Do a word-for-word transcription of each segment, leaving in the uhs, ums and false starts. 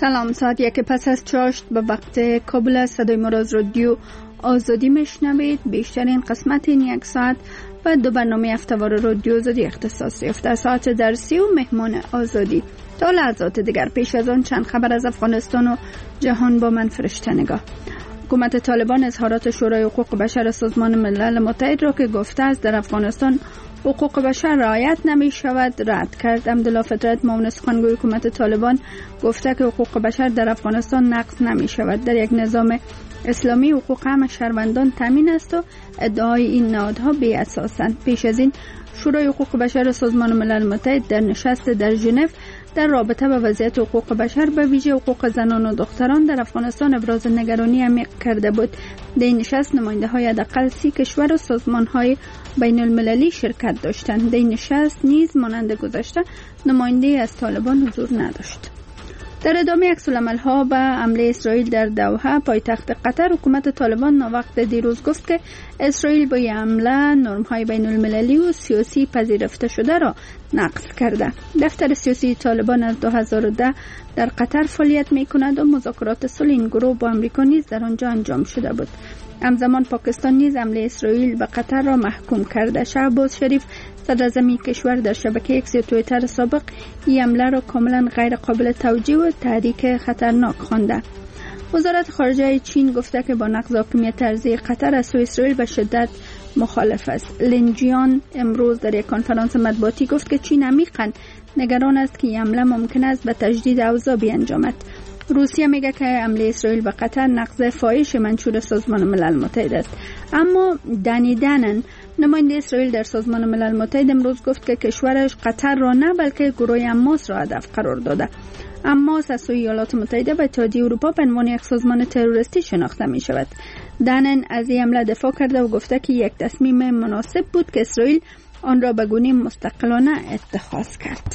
سلام، ساعت یک پس از چاشت به وقت کابل صدای ما را از رادیو آزادی میشنوید. بیشترین قسمت این یک ساعت و دو برنامه هفته‌وار رادیو آزادی اختصاص یافته. ساعت درسی و مهمان آزادی. تا لحظات دیگر پیش از آن چند خبر از افغانستان و جهان با من فرشته نگاه. حکومت طالبان اظهارات شورای حقوق بشر سازمان ملل متحد را که گفته است در افغانستان حقوق بشر رعایت نمی شود رد کرد. عبدالله فطرت معاون سخنگوی حکومت طالبان گفته که حقوق بشر در افغانستان نقض نمی شود. در یک نظام اسلامی حقوق همه شهروندان تامین است و ادعای این نهادها بی اساسند. پیش از این شورای حقوق بشر سازمان ملل متحد در نشست در ژنو در رابطه با وضعیت حقوق بشر به ویژه حقوق زنان و دختران در افغانستان ابراز نگرانی عمیق کرده بود. در این نشست نماینده های حداقل سی کشور و سازمان های بین المللی شرکت داشتند. در این نشست نیز مانند گذشته نماینده از طالبان حضور نداشت. در ادامه عکس‌العمل ها به حمله اسرائیل در دوحه پایتخت قطر، حکومت طالبان ناوقت دیروز گفت که اسرائیل با این حمله نرم های بین المللی و سیاسی پذیرفته شده را نقض کرده. دفتر سیاسی طالبان از دو هزار و ده در قطر فعالیت می کند و مذاکرات صلح این گروه با امریکا نیز در آنجا انجام شده بود. همزمان پاکستان نیز حمله اسرائیل به قطر را محکوم کرده. شهباز شریف صدراعظم کشور در شبکه ایکس توییتر سابق این حمله را کاملا غیر قابل توجیه و تحریک خطرناک خوانده. وزارت خارجه چین گفته که با نقض حاکمیت ارضی قطر از سوی اسرائیل به شدت مخالف است. لین جیان امروز در یک کنفرانس مطبوعاتی گفت که چین عمیقاً نگران است که این حمله ممکن است به تجدید اوضاع بیانجامد. روسیه میگه که حمله اسرائیل به قطر نقض فاحش منشور سازمان ملل متحد است. اما دنی دنن نماینده اسرائیل در سازمان ملل متحد امروز گفت که کشورش قطر را نه بلکه گروه حماس را هدف قرار داده. حماس از سوی ایالات متحده و اتحادیه اروپا به عنوان یک سازمان تروریستی شناخته می شود. دنن از این حمله دفاع کرده و گفته که یک تصمیم مناسب بود که اسرائیل آن را به گونه مستقلانه اتخاذ کرد.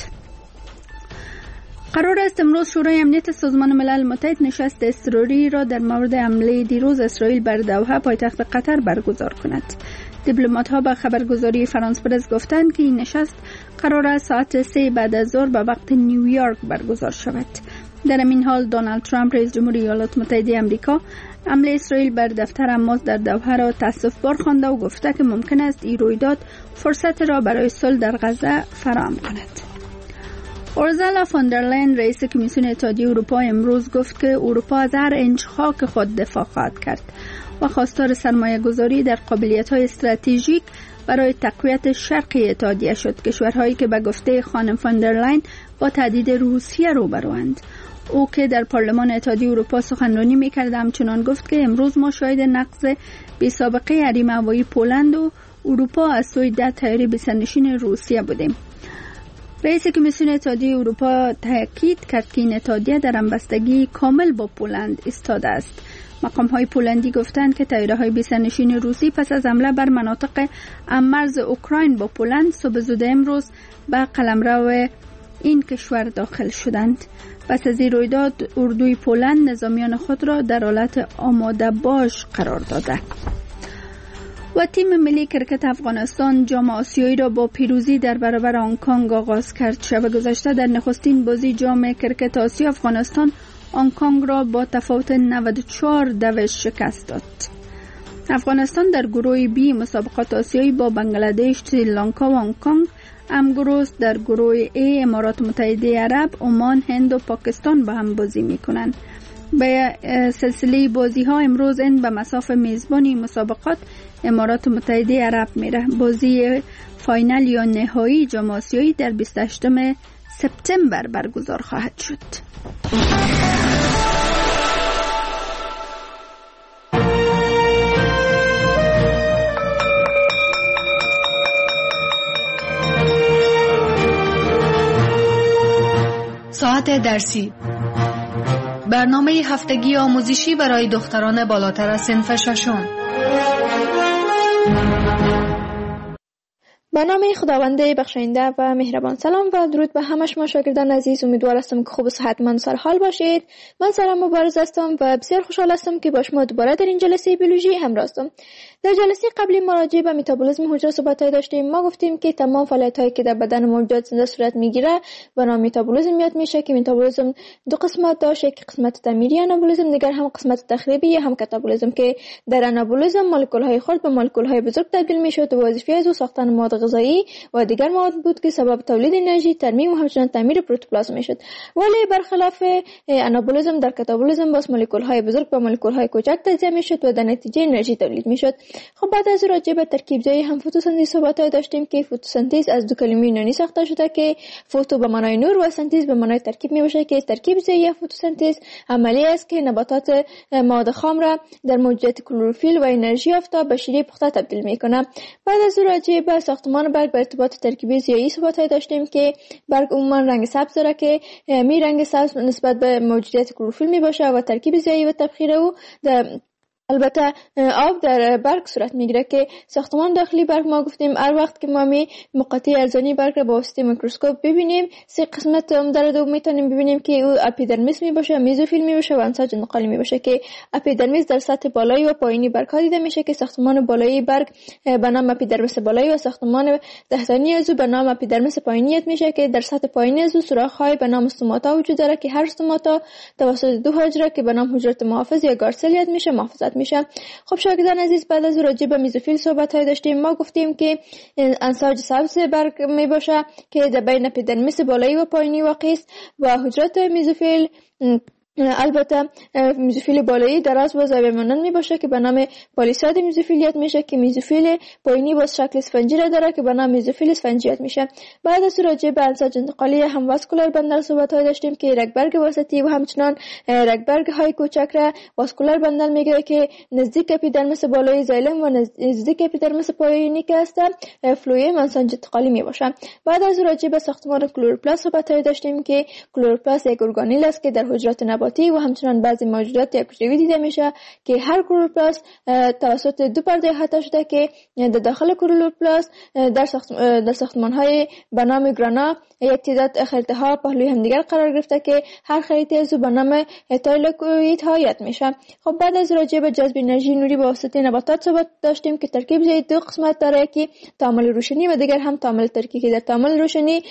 قرار است امروز شورای امنیت سازمان ملل متحد نشست اضطراری را در مورد حمله دیروز اسرائیل بر دوحه پایتخت قطر برگزار کند. دیپلمات‌ها به خبرگزاری فرانس پرس گفتند که این نشست قرار است ساعت سه بعد از ظهر به وقت نیویورک برگزار شود. در این حال دونالد ترامپ رئیس جمهور ایالات متحده آمریکا حمله اسرائیل بر دفتر حماس در دوحه را تأسف‌بار خوانده و گفته که ممکن است این رویداد فرصت را برای صلح در غزه فراهم کند. اورسولا فون در لین رئیس کمیسیون اتحادیه اروپا امروز گفت که اروپا از هر انچ خاک خود دفاع خواهد کرد و خواستار سرمایه گذاری در قابلیت های استراتژیک برای تقویت شرقی اتحادیه شد. کشورهایی که به گفته خانم فون در لین با تهدید روسیه روبروند. او که در پارلمان اتحادیه اروپا سخنرانی می‌کرد همچنان گفت که امروز ما شاهد نقض بی‌سابقه حریم هوایی پولند و اروپا از سوی ده طیاره بی‌سرنشین روسیه بودیم. رئیس کمیسیون اتحادیه اروپا تاکید کرد که این اتحادیه در همبستگی کامل با پولند ایستاده است. مقام‌های پولندی گفتند که طیاره‌های بی‌سرنشین روسی پس از حمله بر مناطق مرز اوکراین با پولند صبح زود امروز به قلمرو این کشور داخل شدند. پس از این رویداد اردوی پولند نظامیان خود را در حالت آماده باش قرار داده. و تیم ملی کرکت افغانستان جام آسیایی را با پیروزی در برابر هنگ کنگ آغاز کرد. شب گذشته در نخستین بازی جام کرکت آسیا افغانستان هنگ کنگ را با تفاوت نود و چهار دوش شکست داد. افغانستان در گروه بی مسابقات آسیایی با بنگلادش، سریلانکا و هنگ کنگ همگروه در گروه ای امارات متحده عرب، عمان، هند و پاکستان با هم بازی می‌کنند. به سلسله بازی ها امروز این به مسافه میزبانی مسابقات امارات متحده عرب میره. بازی فاینال یا نهایی جام آسیایی در بیست و هشتم سپتامبر برگزار خواهد شد. ساعت درسی، برنامه هفتگی آموزشی برای دختران بالاتر از صنف ششم. به نام خداوند بخشاینده و مهربان. سلام و درود به همه شما شاگردان عزیز. امیدوار هستم که خوب و صحتمند سرحال باشید. من سلام مبارز هستم و بسیار خوشحال هستم که با شما دوباره در این جلسه بیولوژی همراه هستم. در جلسه قبلی ما راجع به متابولیسم حجره صحبت داشتیم. ما گفتیم که تمام فعالیت هایی که در بدن موجودات زنده صورت میگیره به نام متابولیسم یاد میشه که متابولیسم دو قسمت داشته که قسمت تعمیری آنابولیسم، دیگر هم قسمت تخریبی یا هم کاتابولیسم که در آنابولیسم مولکول های خرد به مولکول های بزرگ تبدیل میشد و وظیفه از ساختن مواد غذایی و دیگر مواد بود که سبب تولید انرژی، ترمیم و همچنین تعمیر پروتوپلازم میشد. ولی برخلاف آنابولیسم در کاتابولیسم باز مولکول های بزرگ به مولکول های کوچک تجزیه میشد و در نتیجه انرژی تولید میشد. خب بعد از راجع به ترکیب زایی هم فتوسنتز صحبت داشتیم که فتوسنتز از دو کلمه یونانی ساخته شده که فوتو به معنای نور و سنتز به معنای ترکیب میباشه که ترکیب زایی یا فتوسنتز عملی است که نباتات مواد خام را در موجودیت کلروفیل و انرژی آفتاب به شیره پخته تبدیل میکنه. بعد از راجع به ساختمان برگ به ارتباط ترکیب زایی صحبت داشتیم که برگ عموما رنگ سبز داره که می رنگ سبز نسبت به موجودیت کلروفیل میباشه و ترکیب زایی و تبخیر او در البته آب در برگ صورت میگیره که ساختمان داخلی برگ ما گفتیم هر وقت که ما می مقاطع ارزانی برگ را با واسطه میکروسکوپ ببینیم سه قسمت عمده را میتونیم ببینیم که او اپیدرمیس میباشه، میزوفیل میباشه و انساج انتقالی میباشه که اپیدرمیس در سطح بالایی و پایینی برگ ها دیده میشه که ساختمان بالایی برگ به نام اپیدرمیس بالایی و ساختمان تحتانی از او به نام اپیدرمیس پایینی میشه که در سطح پایینی از او سوراخ های به نام استوماتا وجود داره که هر استوماتا توسط دو حجره که به نام حجره محافظ یا گارسل یاد میشه محافظت میشه. خب شاگردان عزیز بعد از راجع به میزوفیل صحبت های داشتیم. ما گفتیم که انساج سبز برگ می باشه که در بین اپیدرمیس بالایی و پایینی واقع است و حجرات میزوفیل البته میزوفیل بالایی دراز و زاویه مانند می باشه که به نام پالیساد میزوفیلیت میشه که میزوفیل پایینی با شکل اسفنجی را داره که به نام میزوفیل اسفنجیت میشه. بعد از راجع به انساج انتقالی هم واسکولار بندر صحبت های داشتیم که رگبرگ وسطی و همچنان رگبرگ های کوچک را واسکولار بندر میگه که نزدیک اپیدرمیس بالایی زایلم و نزدیک اپیدرمیس پایینی که است فلویم انساج انتقالی می باشه. بعد از راجع به ساختمان کلوروپلاست صحبت های داشتیم که کلوروپلاست یک ارگانیل است که در حجرات نباتی و همچنان بعضی موجودات یک حجروی دیده میشه که هر کلوروپلاست توسط دو پرده احاطه شده که در داخل کلوروپلاست در ساخت در ساختمان های به نام گرانا یک تعداد خریطه ها پهلوی همدیگر قرار گرفته که هر خریطه از به نام تایلوکوئید ها یاد میشه. خب بعد از راجع به جذب انرژی نوری به واسطه نباتات صحبت داشتیم که ترکیب زایی دو قسمت داره که تعامل روشنی و دیگر هم تعامل ترکی که در تعامل روشنی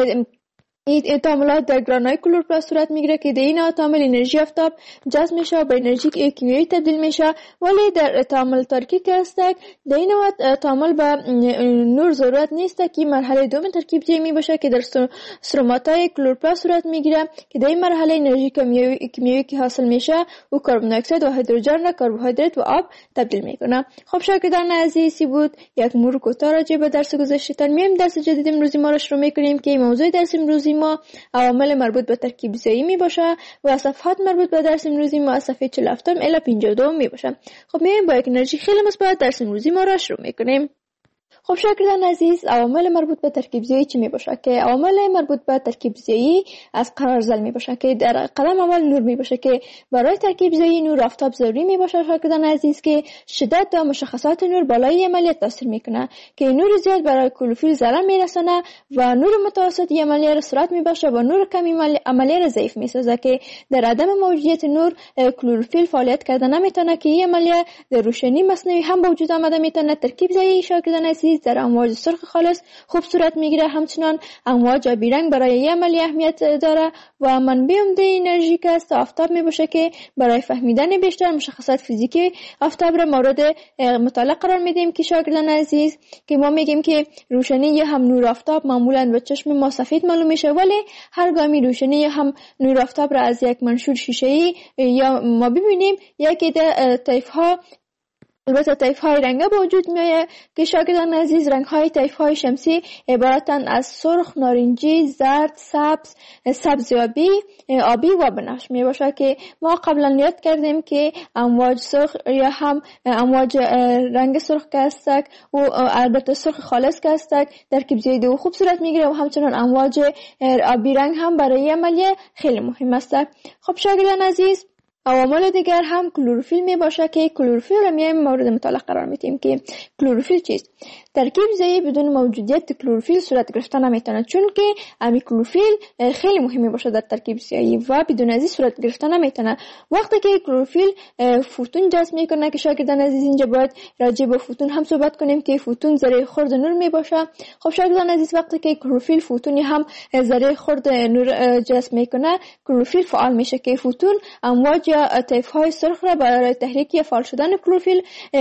این تعاملات در گرانای کلوروپلاست صورت میگیره که در این تعامل انرژی آفتاب جذب میشه و به انرژی کیمیایی تبدیل میشه. ولی در تعامل ترکی که است در این وقت تعامل به نور ضرورت نیست که مرحله دوم ترکیب زایی می باشه که در استروماتای کلوروپلاست صورت میگیره که در این مرحله انرژی کیمیایی که حاصل میشه و کربن دی اکساید و هیدروژن را کربوهیدرات و آب تبدیل میکنه. خب شاگردان عزیز بود یک مرور کوتاه راجع به درس گذشته. میایم درس جدید امروزی ما را شروع میکنیم که موضوع درس امروزی ما عوامل مربوط به ترکیب زایی می باشه و صفحات مربوط به درس امروزی ما از صفحه چهل و هفت الی پنجاه و دو می باشه. خب میایم با یک انرژی خیلی مثبت درس امروزی ما را شروع میکنیم. خب شاگردان عزیز عوامل مربوط به ترکیب زایی چی می باشه؟ که عوامل مربوط به ترکیب زایی از قرار زل می باشه که در قدم اول نور می باشه که برای ترکیب زایی نور آفتاب ضروری می باشه شاگردان عزیز که شدت و مشخصات نور بالای عملیات تاثیر میکنه که نور زیاد برای کلوروفیل ضرر میرسونه و نور متوسط عملیه را سرعت می باشه و نور کمی عملیه را ضعیف می سازه که در عدم موجودیت نور کلوروفیل فعالیت کرده نمیتونه که این عملیه در روشنی مصنوعی هم به وجود آمده میتونه. ترکیب زایی شاگردان عزیز در امواج سرخ خالص خوب صورت میگیره. همچنان امواج آبی رنگ برای این عملیه اهمیت داره و منبع عمده انرژی که است آفتاب میباشه که برای فهمیدن بیشتر مشخصات فیزیکی آفتاب را مورد مطالعه قرار میدیم که شاگردان عزیز که ما میگیم که روشنی یا هم نور آفتاب معمولا به چشم ما سفید معلوم میشه ولی هر گامی روشنی یا هم نور آفتاب را از یک منشور شیشه‌ای یا ما ببینیم یکی در طیف ها البته طیف های رنگه به وجود میآید که شاگردان عزیز رنگ های طیف های شمسی عبارتند از سرخ، نارنجی، زرد، سبز، سبز آبی، آبی و بنفش می باشد که ما قبلا یاد کردیم که امواج سرخ یا هم امواج رنگ سرخ که هستند و البته سرخ خالص که هستند ترکیب زایی دو خوب صورت میگیره و همچنان امواج آبی رنگ هم برای عملیه خیلی مهم است. خب شاگردان عزیز عوامل دیگر هم کلروفیل می باشه که کلروفیل را میایم مورد مطالعه قرار میدیم که کلروفیل چیست. ترکیب ضعیف بدون موجودیت کلروفیل صورت گرفته نمیتونه، چون که امی کلروفیل خیلی مهمی باشه در ترکیب ضعیف و بدون ازی صورت گرفته نمیتونه. وقتی که کلروفیل فوتون جذب میکنه که شاگردان عزیز اینجا باید راجع به فوتون هم صحبت کنیم که فوتون ذره خرد نور می باشه. خب شاگردان عزیز وقتی که کلروفیل فوتونی هم ذره خرد نور جذب میکنه، کلروفیل فعال میشه که فوتون امواج یا طیف های سرخ را برای تحریک یا فعال شدن کلروفیل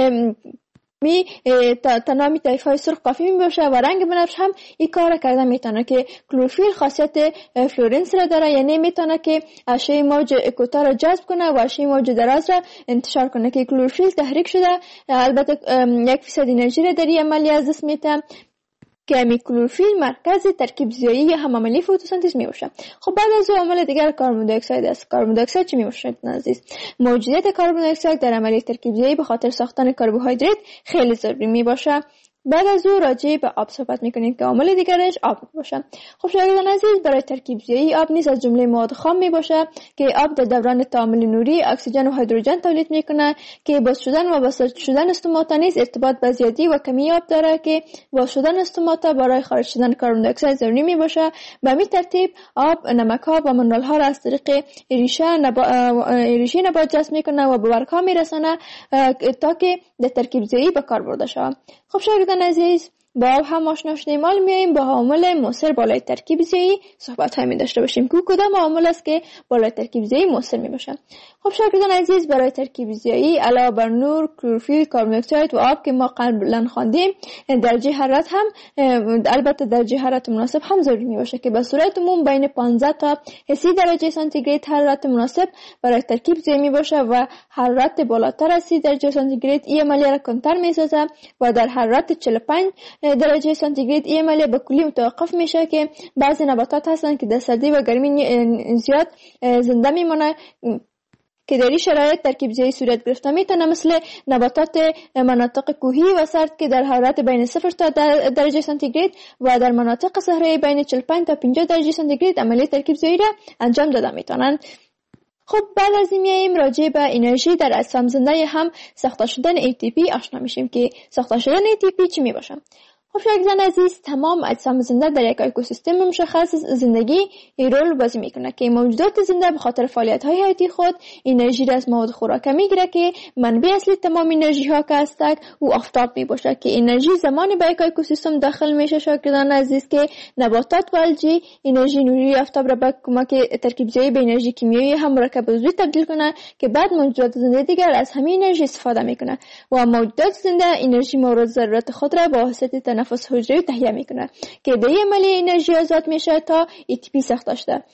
می تنامی طیف های سرخ کافی می باشه و رنگ بنفش هم این کار کرده میتونه که کلروفیل خاصیت فلورنس را داره، یعنی میتونه که اشعه موج کوتاه را جذب کنه و اشعه موج دراز را انتشار کنه که کلروفیل تحریک شده البته یک فیصد انرژی را در این عملی از دست میده که امی کلروفیل مرکز ترکیب ضیایی یا هم عملی فتوسنتز می باشه. خب بعد از عامل دیگر کربن دی اکساید است. کربن دی اکساید چی می باشه عزیز؟ موجودیت کربن دی اکساید در عملی ترکیب ضیایی به خاطر ساختن کربوهیدرات خیلی ضروری می باشه. بعد از او راجع به آب صحبت میکنیم که عامل دیگرش آب باشه. خب شاگردان عزیز برای ترکیب ضیایی آب نیز از جمله مواد خام می باشه که آب در دوران تعامل نوری اکسیژن و هیدروژن تولید میکنه که باز شدن و بساط شدن استوماتا نیز ارتباط با زیادی و کمی آب داره که باز شدن استوماتا برای خارج شدن کربن دی اکساید ضروری می باشه. به همین ترتیب آب نمک ها و منرال ها را از طریق ریشه نبات ریشه نبات جذب میکنه و به برگ ها میرسونه تا که در ترکیب ضیایی به کار برده شود. خب شاگردان عزیز با آب هم آشنا شدیم، حالا میایم با عامل مؤثر بالای ترکیب ضیایی صحبت هایی داشته باشیم که کدام عامل است که بالای ترکیب ضیایی مؤثر می باشه. خب شاگردان عزیز برای ترکیب ضیایی علاوه بر نور، کلروفیل، کربن دی اکساید و آب که ما قبلا خواندیم، درجه حرارت هم البته درجه حرارت مناسب هم ضروری می باشه که به صورت عموم بین پانزده تا سی درجه سانتیگراد حرارت مناسب برای ترکیب ضیایی می باشه و حرارت بالاتر از سی درجه سانتیگراد این عملیه را کمتر می سازه و در حرارت چهل و پنج درجه سانتیگراد این عملیه به کلی متوقف میشه که بعضی نباتات هستن که در سردی و گرمی زیاد زنده میمونه که در این شرایط ترکیب ضیایی صورت گرفته میتونه، مثل نباتات مناطق کوهی و سرد که در حرارت بین صفر تا درجه سانتیگراد و در مناطق صحرایی بین چهل و پنج تا پنجاه درجه سانتیگراد عملیه ترکیب ضیایی را انجام داده میتونن. خب بعد از این میاییم راجع به انرژی در اجسام زنده هم ساخته شدن ای تی پی آشنا میشیم که ساخته شدن ای تی پی چی می باشه. خب شاگردان عزیز تمام اجسام زنده در یک اکوسیستم مشخص زندگی رول بازی میکنه که موجودات زنده به خاطر فعالیت های حیاتی خود انرژی را از مواد خوراک میگیره که منبع اصلی تمام انرژی ها که هستند او آفتاب می باشه که انرژی زمانی به یک اکوسیستم داخل میشه شاگردان عزیز که نباتات و الژی انرژی نوری آفتاب را به کمک ترکیب ضیایی به انرژی کیمیایی هم مرکب عضوی تبدیل کنه که بعد موجودات زنده دیگر از همین انرژی استفاده میکنه و موجودات زنده انرژی مورد ضرورت خود را با واسطه تنفس حجروی تهیه میکنه که در این عملیه انرژی آزاد میشه تا ای تی پی ساخته شده.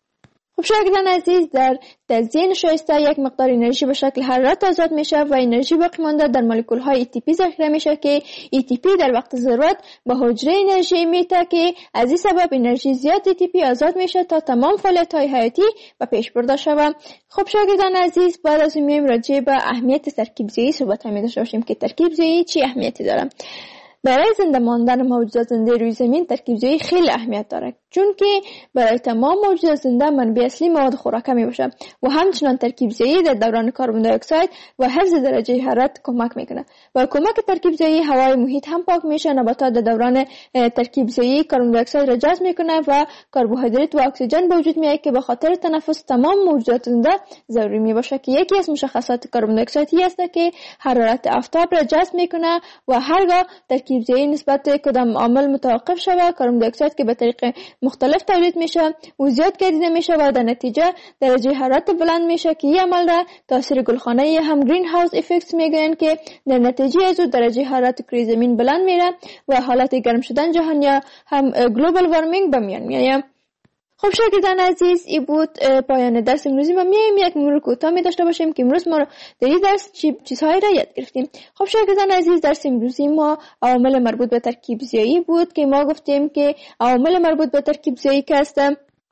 خب شاگردان عزیز در تزیین شایسته یک مقدار انرژی به شکل حرارت آزاد میشه و انرژی باقی مانده در مولکول های ای تی پی ذخیره میشه که ای تی پی در وقت ضرورت به حجره انرژی میده که از این سبب انرژی زیاد ای تی پی آزاد میشه تا تمام فعالیت های حیاتی به پیش برده شود. خب شاگردان عزیز بعد از این میایم راجع به اهمیت ترکیب ضیایی صحبت می داشته باشیم که ترکیب ضیایی چی اهمیتی داره. برای زنده ماندن موجودات زنده روی زمین ترکیب ضیایی خیلی اهمیت داره، چون که برای تمام موجودات زنده منبع اصلی مواد خوراکه می باشه و همچنان ترکیب ضیایی در دوران کربن دی اکساید و حفظ درجه حرارت کمک میکنه و کمک ترکیب ضیایی هوای محیط هم پاک میشه. نباتات در دوران ترکیب ضیایی کربن دی اکساید را جذب میکنه و کربوهیدرات و اکسیژن به وجود میاد که به خاطر تنفس تمام موجودات زنده ضروری می باشه که یکی از مشخصات کربن دی اکساید است که حرارت آفتاب را جذب میکنه و هرگاه ترکیب ضیایی نسبت کدام عامل متوقف شود کربن دی اکساید که به طریق مختلف تولید میشه و زیاد گردیده میشه و در نتیجه درجه حرارت بلند میشه که این عمل را تاثیر گلخانه یا هم گرین هاوس افکت میگن که در نتیجه از درجه حرارت کره زمین بلند میره و حالت گرم شدن جهان یا هم گلوبال وارمینگ به میان میاد. خب شاگردان عزیز این بود پایان درس امروزی ما. میایم یک مرور کوتاه می داشته باشیم که امروز ما در این درس چی چیزهایی را یاد گرفتیم. خب شاگردان عزیز درس امروزی ما عوامل مربوط به ترکیب ضیایی بود که ما گفتیم که عوامل مربوط به ترکیب ضیایی که هستند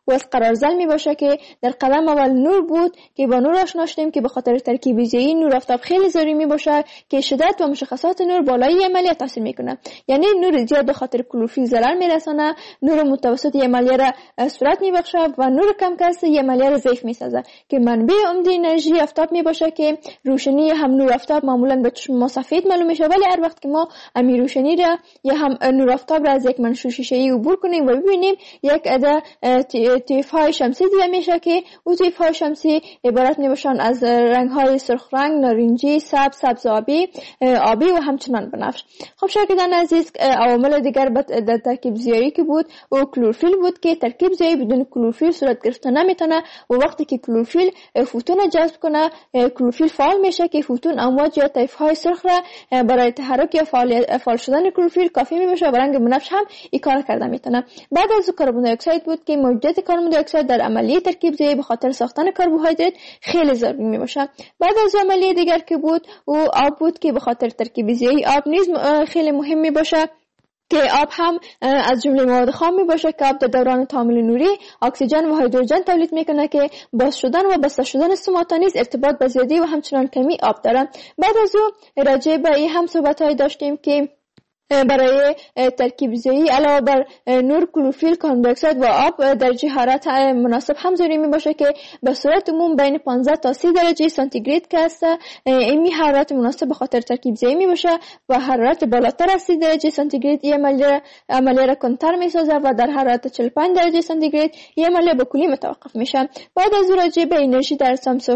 و از قرارزل می باشه که در قدم اول نور بود که با نور آشنا شدیم که به خاطر ترکیب ضیایی نور آفتاب خیلی ضروری می باشه که شدت و مشخصات نور بالای عملیه تاثیر میکنه. یعنی نور زیاد به خاطر کلروفیل ضرر میرسانه، نور متوسط عملیه را صورت میبخشه و نور کم کس عملیه را ضعیف میسازه که منبع عمده انرژی آفتاب می باشه که روشنی هم نور آفتاب معمولا به چشم ما سفید معلوم میشه، ولی هر وقت که ما امی روشنی را یا هم نور آفتاب را از یک منشور شیشه‌ای عبور کنیم و ببینیم یک عده طیف های شمسی دیده میشه که اون طیف های شمسی عبارت میباشن از رنگ های سرخ رنگ، نارنجی، سبز، سبز آبی، آبی و همچنان بنفش. خب شاگردان عزیز، عوامل دیگر در ترکیب ضیایی که بود او کلروفیل بود که ترکیب ضیایی بدون کلروفیل صورت گرفته نمیتونه و وقتی که کلروفیل فوتون جذب کنه کلروفیل فعال میشه که فوتون امواج یا طیف های سرخ را برای تحرک یا فعال شدن کلروفیل کافی میشه و رنگ بنفش هم این کار کرده میتونه. بعد از کربن دی اکساید بود که موجودیت کربن دی اکساید در عملیه ترکیب ضیایی به خاطر ساختن کربوهیدرات خیلی ضروری میباشه. بعد از عملیه دیگر که بود او آب بود که به خاطر ترکیب ضیایی آب نیز خیلی مهم میباشه که آب هم از جمله مواد خام می باشه که آب در دوران تعامل نوری اکسیژن و هیدروژن تولید میکنه که باز شدن و بسته شدن سوماتا نیز ارتباط به زیادی و همچنان کمی آب داره. بعد از او راجع به این هم صحبت های داشتیم که برای ترکیب ضیایی علاوه بر نور، کلروفیل، کربن دی اکساید و آب درجه حرارت مناسب هم ضروری می باشه که به صورت عموم بین پانزده تا سی درجه سانتیگراد که است. این حرارت مناسب به خاطر ترکیب ضیایی می باشه و حرارت بالاتر از سی درجه سانتیگراد این عملیه عملیه را کنتر می سازه و در حرارت چهل و پنج درجه سانتیگراد این عملیه به کلی متوقف میشه. بعد از راجع به انرژی در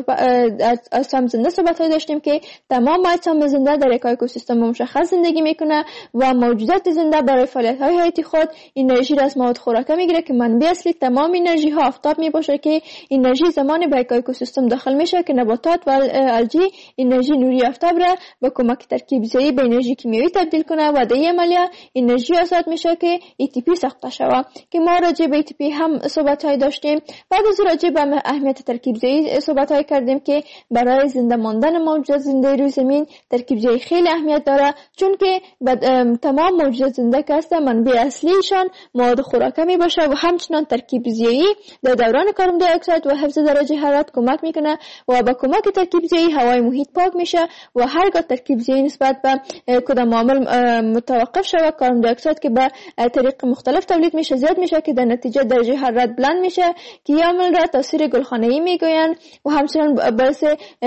اجسام زنده صحبت داشتیم که تمام اجسام زنده در یک اکوسیستم مشخص زندگی میکنه و موجودات زنده برای فعالیت‌های حیاتی خود انرژی را از مواد خوراکه میگیره که منبع اصلی تمام انرژی ها آفتاب میباشه که انرژی زمانی به یک اکوسیستم داخل میشه که نباتات و الجی انرژی نوری آفتاب را با کمک ترکیب ضیایی به انرژی کیمیایی تبدیل کنه و در این عملیه انرژی آزاد میشه که ای تی پی ساخته شود که ما راجع به ای تی پی هم صحبت‌های داشتیم. بعد از راجع به اهمیت ترکیب ضیایی صحبت‌های کردیم که برای زنده ماندن موجودات زنده روی زمین ترکیب ضیایی خیلی اهمیت داره، چون که تمام موجودات زنده که هستن منبع اصلیشان مواد خوراکه می باشه و همچنان ترکیب ضیایی در دوران کربن دی اکساید و حفظ درجه حرارت کمک میکنه و با کمک ترکیب ضیایی هوای محیط پاک میشه و هرگاه ترکیب ضیایی نسبت به کدام عامل متوقف شود کربن دی اکساید که به طریق مختلف تولید میشه زیاد میشه که در نتیجه درجه حرارت بلند میشه که این عامل را تاثیر گلخانه‌ای میگویند و همچنان باعث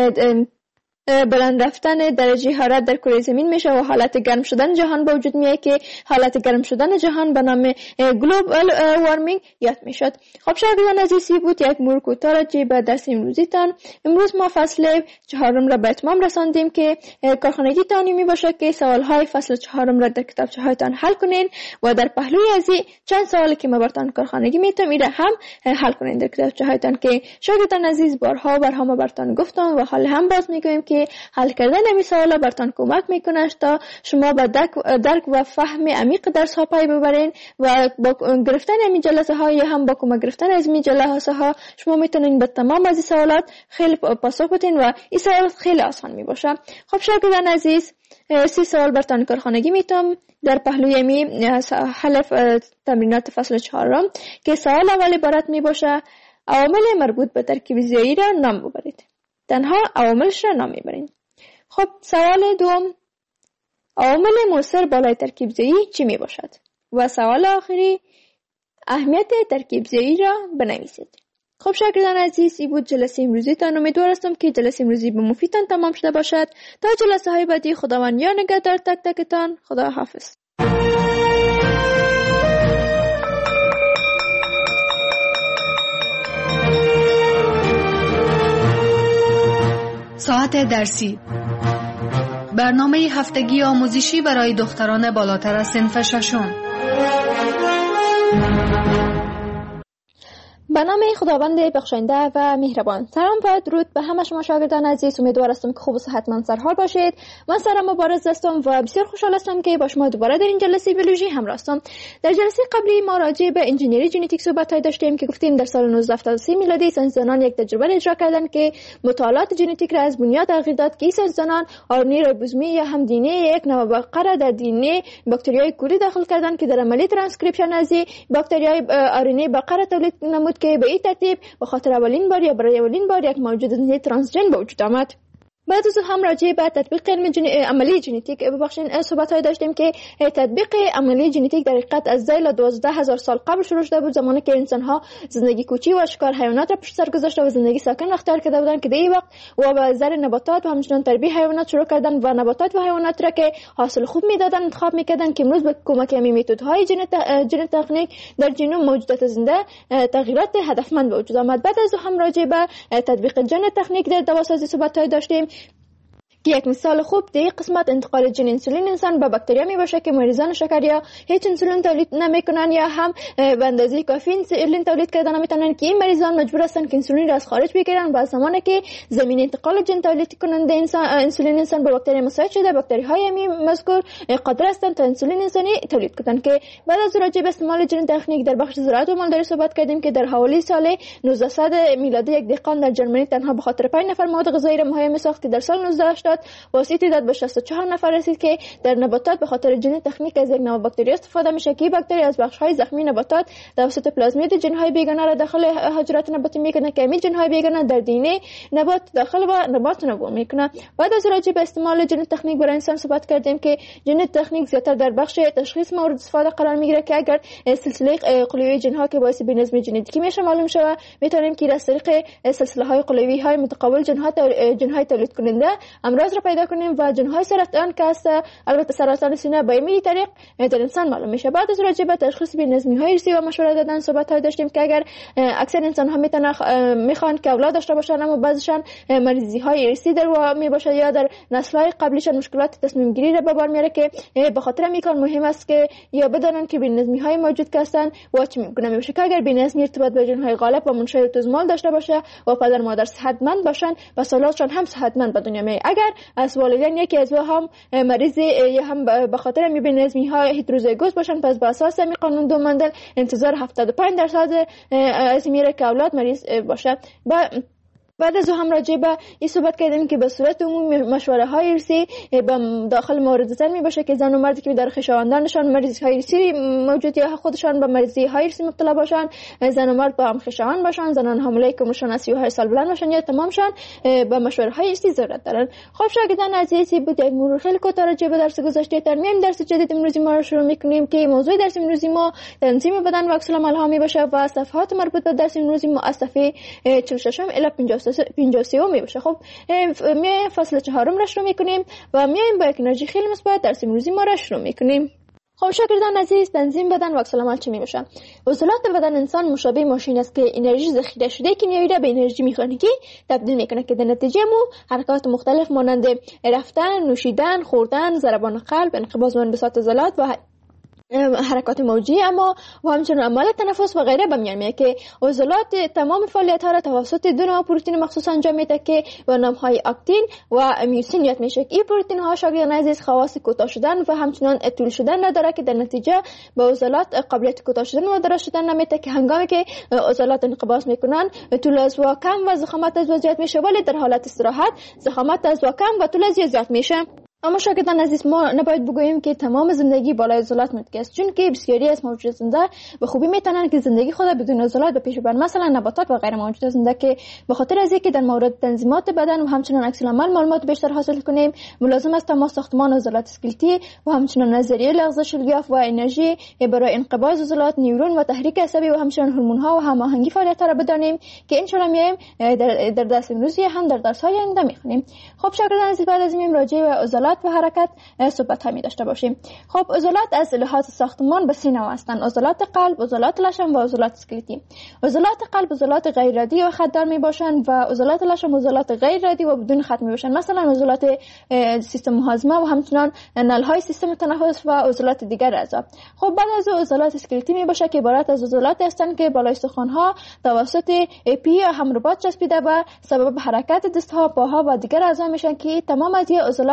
بلند رفتن درجه حرارت در کره زمین میشه و حالت گرم شدن جهان به وجود میاد که حالت گرم شدن جهان به نام گلوبال وارمینگ یاد میشد. خب شاگردان عزیزی بود یک مرور کوتاه راجع به درس امروزیتان. امروز ما فصل چهارم را به اتمام رساندیم که کارخانگی تانی می باشه که سوالهای فصل چهارم را در کتابچه هایتان حل کنین و در پهلوی از چند سوالی که ما براتون کارخانگی میتم ایره هم حل کنین در کتابچه هایتان که شاگردان عزیز بارها و بارها ما براتون گفتم و حال هم باز میگویم که حل کردن این سوالا براتون کمک میکنه تا شما به درک و فهم عمیق درس ها پی ببرین و با گرفتن این جلسه های هم با کمک گرفتن از این جلسه ها شما میتونین به تمام از این سوالات خیلی پاسخ بدین و این سوالات خیلی آسان میباشه. خب شاگردان عزیز، سی سوال براتون کارخانگی میتم در پهلوی می حل تمرینات فصل چهارم که سوال اول عبارت میباشه عوامل مربوط به ترکیب ضیایی را نام ببرید. تنها عواملش را نام میبرین. خب سوال دوم، عوامل مؤثر بالای ترکیب ضیایی چی می باشد؟ و سوال آخری، اهمیت ترکیب ضیایی را بنویسید. خب شاگردان عزیز، این بود جلسه امروزیتان. امیدوار هستم که جلسه امروزی به مفیدتان تمام شده باشد. تا جلسه های بعدی خداوند یار نگهدار تک تکتان. خدا حافظ. ساعت درسی، برنامه هفتگی آموزشی برای دختران بالاتر از صنف ششم. به نام خداوند بخشنده و مهربان. سلام و درود به همه شما شاگردان عزیز. امیدوار هستم که خوب و صحتمند سرحال باشید. من سارا مبارز هستم و بسیار خوشحال هستم که با شما دوباره در این جلسه بیولوژی همراه هستم. در جلسه قبلی ما راجع به انجینری ژنتیک صحبت داشتیم که گفتیم در سال نوزده هفتاد و سه میلادی ساینسدانان یک تجربه اجرا کردند که مطالعات ژنتیک را از بنیاد تغییر داد که ساینسدانان آر ان ای ریبوزومی یا هم دی ان ای یک نوع بقره در دی ان ای باکتریای کوری داخل کردند که در عملیه ترانسکریپشن از باکتریای آر ان ای بقره تولید نمود بود که به این ترتیب به خاطر اولین بار یا برای اولین بار یک موجود ترانسژن به وجود آمد. بعد از هم راجع به تطبیق علم جن... عملی ژنتیک ببخشید صحبت‌های داشتیم که تطبیق عملی ژنتیک در حقیقت از ذیل دوازده هزار سال قبل شروع شده بود، زمانی که انسان‌ها زندگی کوچی و شکار حیوانات را پشت سر گذاشته و زندگی ساکن اختیار کرده بودند که در این وقت و به زر نباتات و همچنین تربیت حیوانات شروع کردن و نباتات و حیوانات را که حاصل خوب میدادن انتخاب میکردن که امروز به کمک همین متدهای ژن ژن تکنیک در ژنوم موجودات زنده تغییرات هدفمند به وجود آمد. بعد از هم راجع به تطبیق ژن تکنیک در دواسازی صحبت‌های داشتیم که یک مثال خوب در قسمت انتقال ژن انسولین انسان به باکتریا می باشه که مریضان شکریا هیچ انسولین تولید نمیکنن یا هم به اندازه کافی انسولین تولید کردن نمیتونن، که این مریضان مجبور هستن که انسولین را از خارج بگیرن و زمانی که زمین انتقال ژن تولید کننده انسان انسولین انسان به باکتریا مساعد شده، باکتری های می مذکور قادر هستند تا انسولین انسانی تولید کنند. که بعد از راجع به استعمال ژن تکنیک در بخش زراعت و مالداری صحبت کردیم که در حوالی سال نوزده میلادی یک دهقان در ژرمنی تنها به خاطر پنج نفر مواد غذایی را مهیا ساخت که در سال نوزده هشتاد واسه تعداد به شصت و چهار نفر رسید که در نباتات به خاطر ژن تکنیک از یک نوع باکتری استفاده میشه که باکتری از بخش‌های زخمی نباتات توسط پلازمید ژن‌های بیگانه را داخل حجرات نباتی میکنه که همین ژن‌های بیگانه در دینه نبات داخل و نبات نمو میکنه. بعد از راجع به استعمال ژن تکنیک برای انسان صحبت کردیم که ژن تکنیک زیاتر در بخش تشخیص مورد استفاده قرار میگیره که اگر سلسله قلوی ژن‌ها که باعث بی‌نظمی ژنتیکی میشه معلوم شود، میتونیم که از طریق سلسله‌های قلوی های متقابل ژن‌ها ژن‌های تولید کننده امراض را پیدا کنیم و ژن‌های سرطان که است، البته سرطان سینه به این طریق در انسان معلوم میشه. بعد از راجع به تشخیص بی‌نظمی‌های ارثی و مشوره دادن صحبت‌های داشتیم که اگر اکثر انسان‌ها میتونن میخوان که اولاد داشته باشن اما بعضیشان مریضی‌های ارثی در می باشه یا در نسل‌های قبلیشان مشکلات تصمیم گیری را به بار میاره، که به خاطر همین کار مهم است که یا بدانن که بی‌نظمی‌های موجود که هستن و چه می‌کنه میشه که اگر بی‌نظمی ارتباط با ژن‌های غالب و منشأ توزمال داشته باشه و پدر مادر صحتمند باشن و اولادشان هم صحتمند به دنیا میاد. اگر از والدین یکی از هم مریض یا هم به خاطر بی‌نظمی ها هتروزیگوس باشن، پس به اساس می قانون دو مندل انتظار هفتاد و پنج درصد از میره که اولاد مریض باشه. بعد از هم راجع به این صحبت کردیم که به صورت عمومی مشوره های ارثی داخل مورد زن می باشه که زن و مردی که در خشاوندانشان مریضی های ارثی موجود یا خودشان به مریضی های ارثی مبتلا باشن، زن و مرد با هم خشاوند باشن، زنان حامله که عمرشان از سی و هشت سال بلند باشن یا تمامشان به مشوره های ارثی ضرورت دارن. خب شاگردان عزیزی بود یک مرور خیلی کوتاه راجع به درس گذشته. ترمیم درس جدید امروزی ما رو شروع می‌کنیم که موضوع درس امروزی ما تنظیم بدن و عکس العمل ها می باشه و صفحات مربوط به درس امروزی ما از صفحه چهل و شش الی پنجاه و سه می باشه. خب می فصل چهارم را شروع میکنیم و میایم با یک انرژی خیلی مثبت درس امروزی ما را شروع میکنیم. خب شاگردان عزیز، تنظیم بدن و عکس العمل چی میشه؟ عضلات بدن انسان مشابه ماشین است که انرژی ذخیره شده کنیایی را به انرژی مکانیکی تبدیل میکنه که در نتیجه مو حرکات مختلف مانند رفتن، نوشیدن، خوردن، ضربان قلب، انقباض و انبساط عضلات و حرکات موجی اما و همچنین عمل تنفس و غیره به میان میاد که عضلات تمام فعالیت ها را توسط دو نوع پروتئین مخصوص انجام میده که به نام های اکتین و میوسین یاد میشه. این پروتئین ها شاگردان عزیز خواص کوتاه شدن و همچنین طول شدن نداره که در نتیجه به عضلات قابلیت کوتاه شدن و دراز شدن نمیده که هنگامی که عضلات انقباض میکنن طول از و کم و ضخامت از زیاد میشه، ولی در حالت استراحت ضخامت از و کم و طول از زیاد میشه. اما شاگردان عزیز ما نباید بگوییم که تمام زندگی بالای عضلات متکی است، چون که بسیاری از موجودات زنده به خوبی میتونن که زندگی خود بدون عضلات به پیش ببرن، مثلا نباتات و غیر موجودات زنده که به خاطر از اینکه در مورد تنظیمات بدن و همچنین عکس العمل معلومات بیشتر حاصل کنیم ملازم است ما ساختمان عضلات اسکلتی و همچنین نظریه لغزش الیاف و انرژی برای انقباض عضلات، نیورون و تحریک عصبی و همچنین هورمون ها و هماهنگی فعالیت را بدانیم که ان شاء الله میایم در در درس امروزی هم در درس های آینده میخونیم. خب شاگردان عزیز بعد از این راجع به عضلات و حرکت صحبت همی داشته باشیم. خب عضلات از لحاظ ساختمان به سه نوع هستند: عضلات قلب، عضلات لشم و عضلات اسکلتی. عضلات قلب عضلات غیر رادی و خطدار می باشند و عضلات لشم عضلات غیر رادی و بدون خط می باشند، مثلا عضلات سیستم هاضمه و همچنین نلهای سیستم تنفس و عضلات دیگر اعضا. خب بعد از عضلات اسکلتی می باشه که عبارت از عضلات هستند که بالای استخوان ها توسط پی یا همرباط چسبیده و سبب حرکت دست ها، پاها و دیگر اعضا میشن که تمام از این عضلات ارادی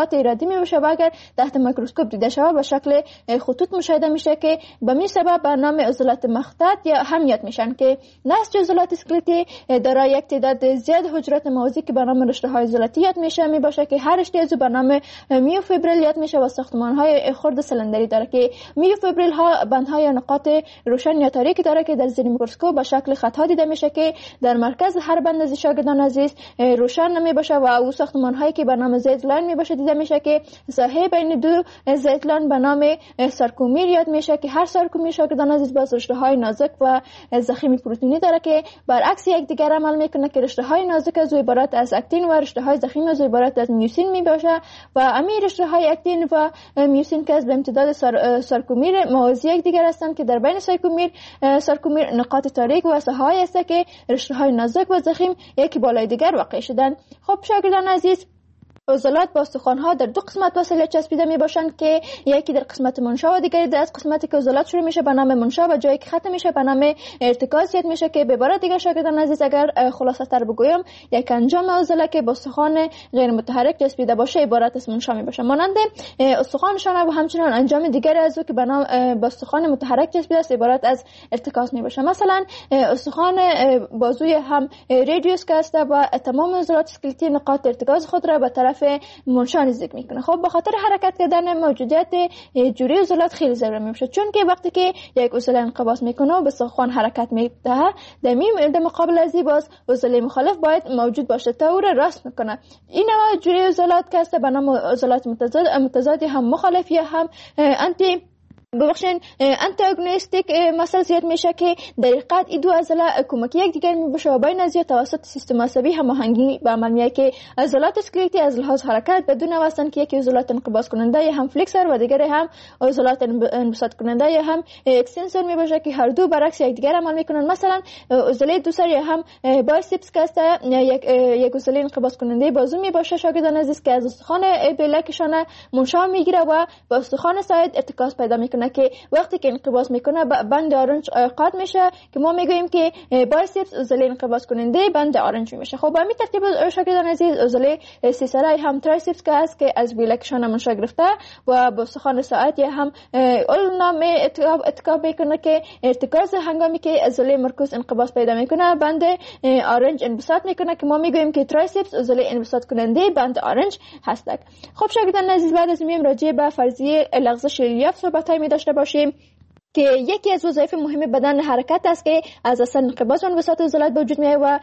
عادی می باشه و اگر تحت میکروسکوپ دیده شود به شکل خطوط مشاهده میشه که به می سبب به نام عضلات مخطط یا هم یاد میشن که نسج عضلات اسکلتی دارای یک تعداد زیاد حجرات موازی که به نام رشته های عضلاتی یاد میشه می باشه که هر رشته از به نام میوفیبریل یاد میشه و ساختمان های خرد سلندری داره که میوفیبریل ها بندهای نقاط روشن یا تاریک داره که در زیر میکروسکوپ به شکل خطا دیده میشه که در مرکز هر بند از شاگردان عزیز روشن نمی باشه و او ساختمان هایی که به نام زد لاین می باشه دیده میشه که ساحه بین دو زد لاین به نام سارکومیر یاد میشه که هر سارکومیر شاگردان عزیز باز رشته های نازک و ضخیم پروتئینی داره که برعکس یکدیگر عمل میکنه که رشته های نازک از عبارت از اکتین و رشته های ضخیم از عبارت از میوسین می باشه و امیر رشته های اکتین و میوسین که از به امتداد سار، سارکومیر موازی یکدیگر هستند که در بین سارکومیر سارکومیر نقاط تاریک و ساحه‌ای است که رشته های نازک و ضخیم یکی بالای دیگر واقع شدن. خب شاگردان عزیز، عضلات با استخوان‌ها در دو قسمت وصله چسبیده می باشند که یکی در قسمت منشا و دیگری در قسمتی که عضلات شروع میشه به نام منشا و جایی که ختم میشه به نام ارتکاز یاد میشه که به عبارت دیگر شاگردان عزیز اگر خلاصه تر بگویم یک انجام عضله که با استخوان غیر متحرک چسبیده باشه عبارت از منشا می باشه، مانند استخوان شانه و همچنین انجام دیگر از او که به نام با استخوان متحرک چسبیده است عبارت از ارتکاز می باشه. مثلا استخوان بازوی هم رادیوس که است و تمام عضلات اسکلتی نقاط ارتکاز خود را به طرف منشا نزدیک میکنه. خب به خاطر حرکت کردن موجودیت جوری عضلات خیلی ضروری میشه، چون که وقتی که یک عضله انقباض میکنه و به استخوان حرکت میده در مقابل از این باز عضله مخالف باید موجود باشه تا او را راست میکنه. این نوع جوری عضلات که است به نام عضلات متضاد متضادی هم مخالف یا هم انتی ببخشین انتاگونیستیک مثلا زیاد میشه که در حقیقت این دو عضله کمکی یکدیگر میباشه و بین از توسط سیستم عصبی هماهنگی به عمل میاد که عضلات اسکلتی از لحاظ حرکت بدون واسطه که یکی عضلات انقباض کننده یا هم فلکسور و دیگری هم عضلات انبساط کننده یا هم اکستنسور میباشه که هر دو برعکس یکدیگر عمل میکنن. مثلا عضله دوسر یا هم بایسپس که است یک یک عضله انقباض کننده بازو میباشه شاگردان عزیز که از استخوان بلکشانه منشا میگیره و با استخوان ساعد ارتکاز پیدا میکنه که وقتی که انقباض میکنه بند آرنج قاطع میشه که ما میگوییم که بایسپس عضله انقباض کننده بند آرنج میشه. خب به همین ترتیب شاگردان عزیز عضله سیسرای هم ترایسپس که است که از بلکشانه منشا گرفته و با استخوان ساعد یا هم اولنا اتکاب میکنه که ارتکاز هنگامی که عضله مرکوز انقباض پیدا میکنه بند آرنج انبساط میکنه که ما میگوییم که ترایسپس عضله انبساط کننده بند آرنج هستند. خب شاگردان عزیز بعد از میم راجع به فرضیه لغزش ریلیاف صحبت‌های می داشته باشیم که یکی از وظایف مهم بدن حرکت است که از اصل انقباض و انبساط عضلات به وجود میاد و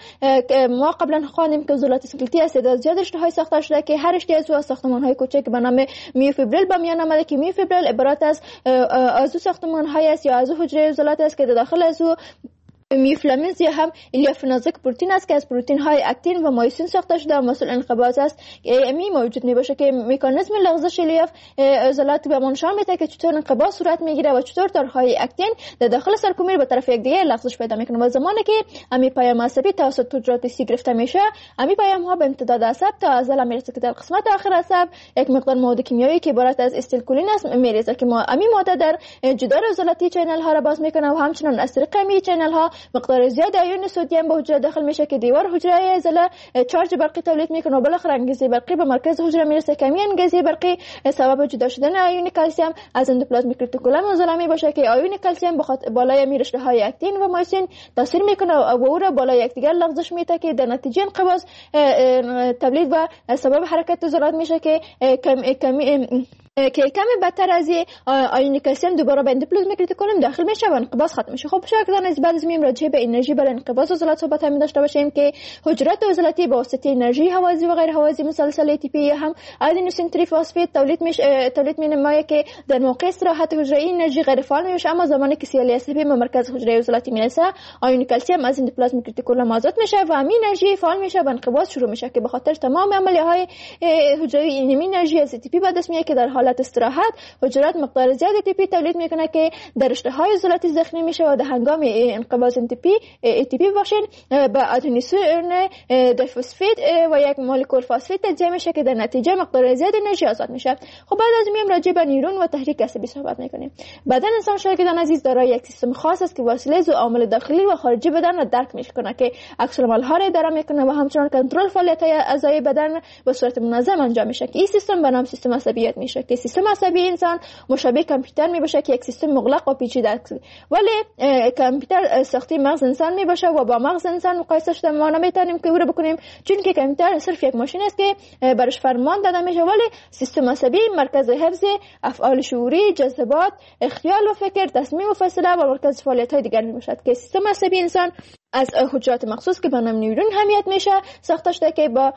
ما قبلا خواندیم که عضلات اسکلتی از تعداد زیاد رشته‌های ساخته شده که هر رشته از ساختمان‌های کوچک به نام میوفیبریل به میان آمده که میوفیبریل عبارت از عضو ساختمان‌های است یا عضو حجره عضلات است که در داخل از او میوفلامینز یا هم الیاف نازک پروتئین است که از پروتئین های اکتین و مایوسین ساخته شده و مسئول انقباض است که امی موجود می باشه که مکانیزم لغزش الیاف عضلات به ما نشان میده که چطور انقباض صورت میگیره و چطور تارهای اکتین در داخل سرکومیر به طرف یکدیگر لغزش پیدا میکنه و زمانی که امی پیام عصبی توسط حجرات سی گرفته میشه امی پیام ها به امتداد عصب تا عضله میرسه که در قسمت آخر عصب یک مقدار مواد کیمیایی که عبارت از استیلکولین است میرسه که ما امی ماده در جدار عضلاتی چینل ها را باز میکنه و همچنین از طریق امی چینل ها مقدار زیاد آیون سدیم به حجره داخل میشه که دیوار حجره عضله چارج برقی تولید میکنه و بالاخره انگیزه برقی به مرکز حجره میرسه که همین انگیزه برقی سبب جدا شدن آیون کلسیم از اندوپلازمیک رتیکولوم عضله میباشه که آیون کلسیم بخاطر بالای میرشته های اکتین و مایوسین تاثیر میکنه و او را بالای یکدیگر لغزش میده که در نتیجه انقباض تولید و سبب حرکت عضلات میشه که کمی کمی که کمی بدتر از آیون کلسیم دوباره به اندوپلازمیک رتیکولوم داخل میشه و انقباض ختم میشه. خب شاگردان از بعد از میم راجع به انرژی برای انقباض عضلات صحبت هم داشته باشیم که حجرات عضلاتی با واسطه انرژی هوازی و غیر هوازی مسلسل ای تی پی هم آدنوسین تریفاسفید تولید میشه تولید مینمایه که در موقع استراحت حجره انرژی غیر فعال میشه، اما زمانی که سی ال اس پی به مرکز حجره عضلاتی میرسه آیون کلسیم از اندوپلازمیک رتیکولوم آزاد میشه و همین انرژی فعال میشه و انقباض شروع میشه که به خاطر تمام عملیات های حجره این انرژی از ای تی پی به دست میاد که در حالت استراحت حجرات مقدار زیاد ای تی پی تولید میکنه که در رشته‌های عضلاتی ذخیره میشه و در هنگام انقباض ای تی پی ای تی پی باشین به ادنوسین دیفسفید و یک مولکول فسفید تجزیه میشه که در نتیجه مقدار زیاد انرژی آزاد میشه. خب بعد از میام راجع به نیورون و تحریک عصبی صحبت میکنیم. بدن انسان شاگردان عزیز دارای یک سیستم خاص است که وسیله ذو عوامل داخلی و خارجی بدن را درک میکنه که عکس العمل‌ها را اداره میکنه و همچنین کنترل فعالیت‌های اعضای بدن به صورت منظم انجام میشه که این سیستم به نام سیستم عصبیت میشه که سیستم عصبی انسان مشابه کامپیوتر میباشه که یک سیستم مغلق و پیچیده است، ولی کامپیوتر ساخته مغز انسان میباشه و با مغز انسان مقایسه شده ما نمیتونیم که او رو بکنیم، چون که کامپیوتر صرف یک ماشین است که برش فرمان داده میشه، ولی سیستم عصبی مرکز حفظ افعال شعوری، جذبات، خیال و فکر، تصمیم و فیصله و مرکز فعالیت‌های دیگر میباشد که سیستم عصبی انسان از حجرات مخصوص که به نام نیورون حمیت میشه ساخته شده که با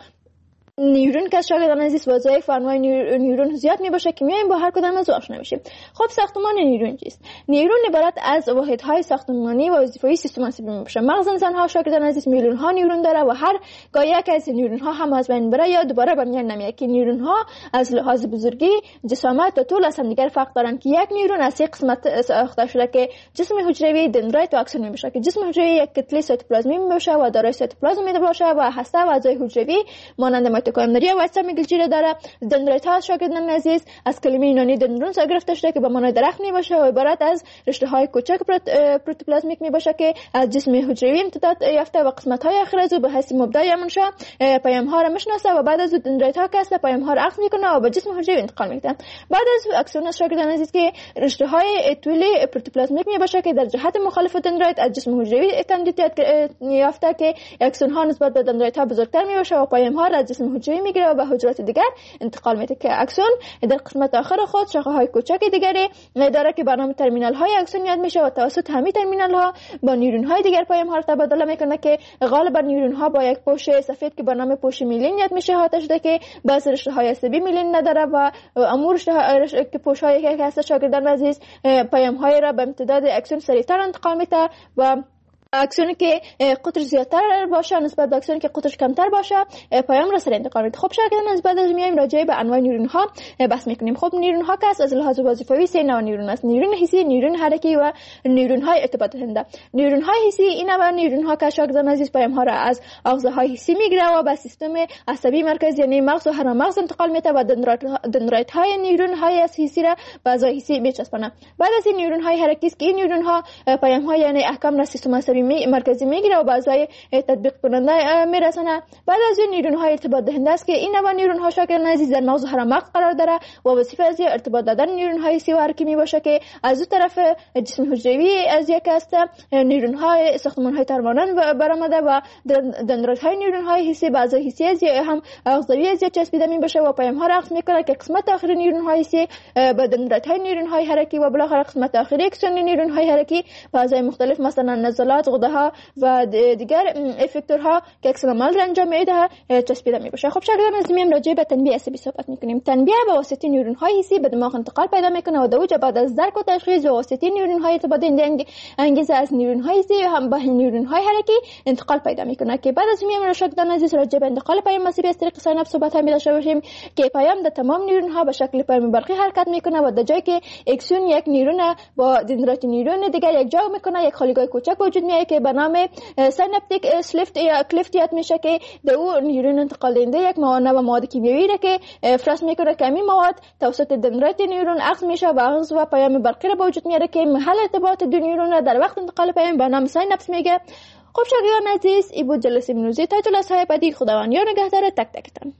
نیورون که شاگردان عزیز وظایف و انواع نیورون زیاد میباشه که میایم با هر کدام از آشنا میشیم. خب ساختمان نیورون چیست؟ نیورون عبارت از واحدهای ساختمانی و وظیفه‌ای سیستم عصبی میباشه. مغز انسان ها شاگردان عزیز میلیون ها نیورون داره و هر گاه یک از نیورون ها هم از بین بره یا دوباره به میان نمیاد که نیورون ها از لحاظ بزرگی، جسامت و طول از هم دیگر فرق دارن که یک نیورون از سه قسمت ساخته شده که جسم حجروی، دندرایت و اکسون میباشه که جسم حجروی یک کتله سایتوپلازمی میباشه و دارای سایتوپلازم میباشه و هسته و اعضای حجروی مانند میتوکندری و اجسام گلچی داره. دندرایت ها شاگردان عزیز از کلمه یونانی دندرون گرفته شده که به معنای درخت میباشه و عبارت از رشته های کوچک پروتوپلازمیک میباشه که از جسم حجروی امتداد یافته و قسمت های آخر از او به حیث مبدا یا منشا پیام ها را میشناسه و بعد از دندرایت ها که پیام ها را عقد میکنه و به جسم حجروی انتقال میده. بعد از اکسون شاگردان عزیز که رشته های طولی پروتوپلازمیک میباشه که در جهت مخالف دندرایت از جسم حجروی کاندیدیت یافته که اکسون ها نسبت به دندرایت ها بزرگتر میباشه و پیام ها را از جسم حجروی میگیره و به حجرات دیگر انتقال میده که اکسون در قسمت آخر خود شاخه های کوچک دیگری داره که به نام ترمینال های اکسون یاد میشه و توسط همین ترمینال ها با نیورون های دیگر پیام ها تبادله میکنه که غالبا نیورون ها با یک پوش سفید که به نام پوش میلین یاد میشه احاطه شده که بعضی رشته های عصبی میلین نداره و امور رشته که پوش های که هست شاگردان عزیز پیام های را به امتداد اکسون سریعتر انتقال میده و اکسونی که قطر زیادتر باشه نسبت به اکسونی که قطرش کمتر باشه پیام را سریع انتقال میده. خب شاگردان از بعد از میایم راجع به انواع نیورون ها بحث میکنیم. خب نیورون ها که از لحاظ وظیفوی سه نوع نیورون است: نیورون حسی، نیورون حرکی و نیورون های ارتباط دهنده. نیورون های حسی این نوع نیورون ها که شاگردان عزیز پیام ها را از آغاز های حسی میگیره و به سیستم عصبی مرکزی یعنی مغز و هرم مغز انتقال میده و دندرایت های نیورون های حسی را به اعضای حسی میچسبونه. بعد از این نیورون های حرکی است که این نیورون ها پیام ها یعنی احکام را سیستم عصبی می مرکزی میگیره و بعضای تطبیق کننده میرسونه. بعد از این نیورون های ارتباط دهنده است که این نوع نیورون ها شاگردان عزیز در مغز و هرم مغز قرار داره و وظیفه از ارتباط دادن نیورون های حسی و حرکی میباشه که از اون طرف جسم حجروی از یک است نیورون های ساختمان های ترمانن برآمده و دندرایت های نیورون های حسی به اعضای حسی از هم اعضایی از چسبیده میباشه و پیام ها رقص میکنه که قسمت آخری نیورون های حسی به دندرایت های نیورون های حرکی و بالاخره قسمت آخری اکسون نیورون های حرکی به اعضای مختلف مثلا نزلات، غده ها و دیگر افکتورها که عکس العمل را انجام میده چسبیده میباشه. خب شاگردان از میام راجع به تنبیه عصبی صحبت میکنیم. تنبیه به واسطه نیورون های حسی به دماغ انتقال پیدا میکنه و دوجه بعد از درک و تشخیص به واسطه نیورون های ارتباط دهنده انگیزه از نیورون های حسی هم به نیورون های حرکی انتقال پیدا میکنه که بعد از میام شاگردان عزیز راجع به انتقال پیام عصبی از طریق سایناپس صحبت هم داشته باشیم که پیام در تمام نیورون ها به شکل پیام برقی حرکت میکنه و در جایی که اکسون یک نیورون با دندرایت نیورون دیگر یک جا میکنه یک خالیگاه کوچک وجود میاد که به نام سایناپتیک سلیفت یا کلیفت یاد میشه که در اون نیورون انتقال دهنده یک مواد و مواد کیمیایی را که افراز میکنه که این مواد توسط دندرایت نیورون عقد میشه و عقد و پیام برقی را به وجود میاره که محل ارتباط دو نیورون را در وقت انتقال پیام به نام سایناپس میگه. خب شاگردان عزیز این بود جلسه امروزی. تا جلسه های بعدی خداوند یار نگهدار تک تکتان.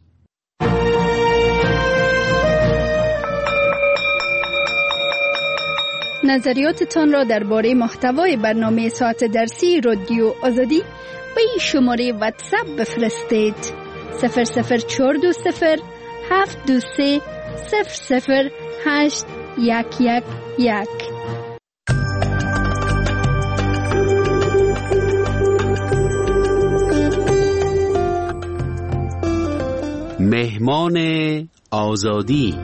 نظریاتتان را درباره محتوای برنامه ساعت درسی رادیو آزادی به این شماره واتساپ بفرستید: صفر صفر چهار دو صفر هفت دو سه صفر صفر هشت یک یک یک. مهمان آزادی.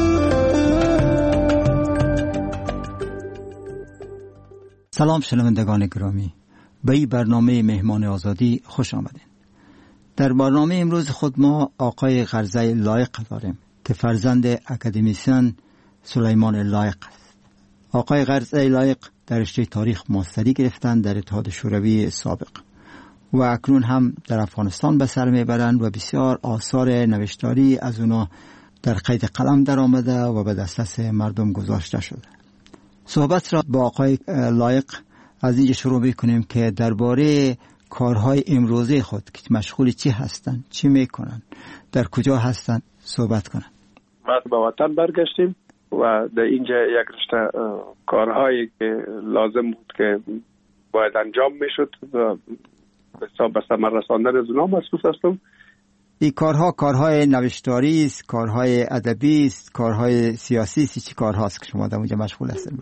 سلام شنوندگان گرامی، به این برنامه مهمان آزادی خوش آمدین. در برنامه امروز خود ما آقای غرزه لایق داریم که فرزند اکادمیسیان سلیمان لایق است. آقای قرضه لایق در رشته تاریخ ماستری گرفتند در اتحاد شوروی سابق و اکنون هم در افغانستان به سر میبرند و بسیار آثار نوشتاری از اونا در قید قلم در آمده و به دسترس مردم گذاشته شده. صحبت را با آقای لایق از اینجا شروع میکنیم که درباره کارهای امروزی خود که مشغول چی هستند، چی میکنن، در کجا هستند صحبت کنند. ما به وطن برگشتیم و در اینجا یک رشته کارهایی که لازم بود که باید انجام میشد و به حساب به ثمر رساندن از اونها مصروف هستم. این کارها کارهای نوشتاری است، کارهای ادبی است، کارهای سیاسی است، چی کارهاست که شما در اونجا مشغول هستین؟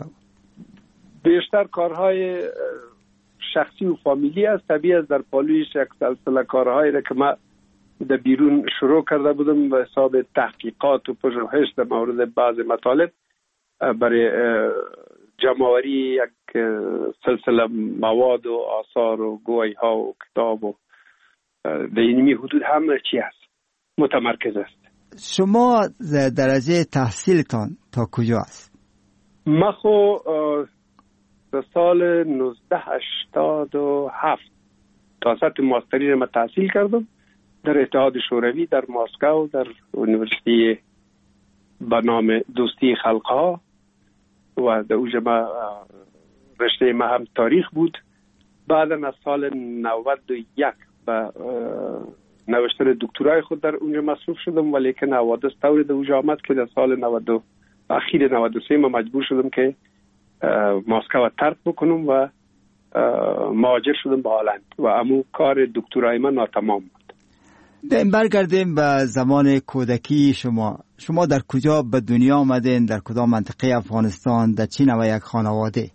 بیشتر کارهای شخصی و فامیلی است. طبیعی است در پالویش یک سلسله کارهایی را که ما در بیرون شروع کرده بودم به حساب تحقیقات و پژوهش در مورد بعض مطالب برای جمع‌آوری یک سلسله مواد و آثار و گویی ها و کتاب و در اینمی حدود همه چی است متمرکز است. شما درجه تحصیلتان تا کجا است؟ ما خو در سال نوزده هشتاد و هفت تا سطح ماستری ما تحصیل کردم در اتحاد شوروی در مسکو در یونیورسیتی به نام دوستی خلقها و در اونجا ما رشته ما هم تاریخ بود. بعد از سال نود و یک به نوشتن دکترای خود در اونجا مصروف شدم، ولی که حوادث طوری در اونجا آمد که در سال نود اخیر نود و سه ما مجبور شدم که مسکو ترک بکنم و مهاجر شدم به هلند و امو کار دکترای من ناتمام بود. برگردیم به زمان کودکی شما. شما در کجا به دنیا آمدین؟ در کدام منطقه افغانستان؟ در چه نوع یک خانواده؟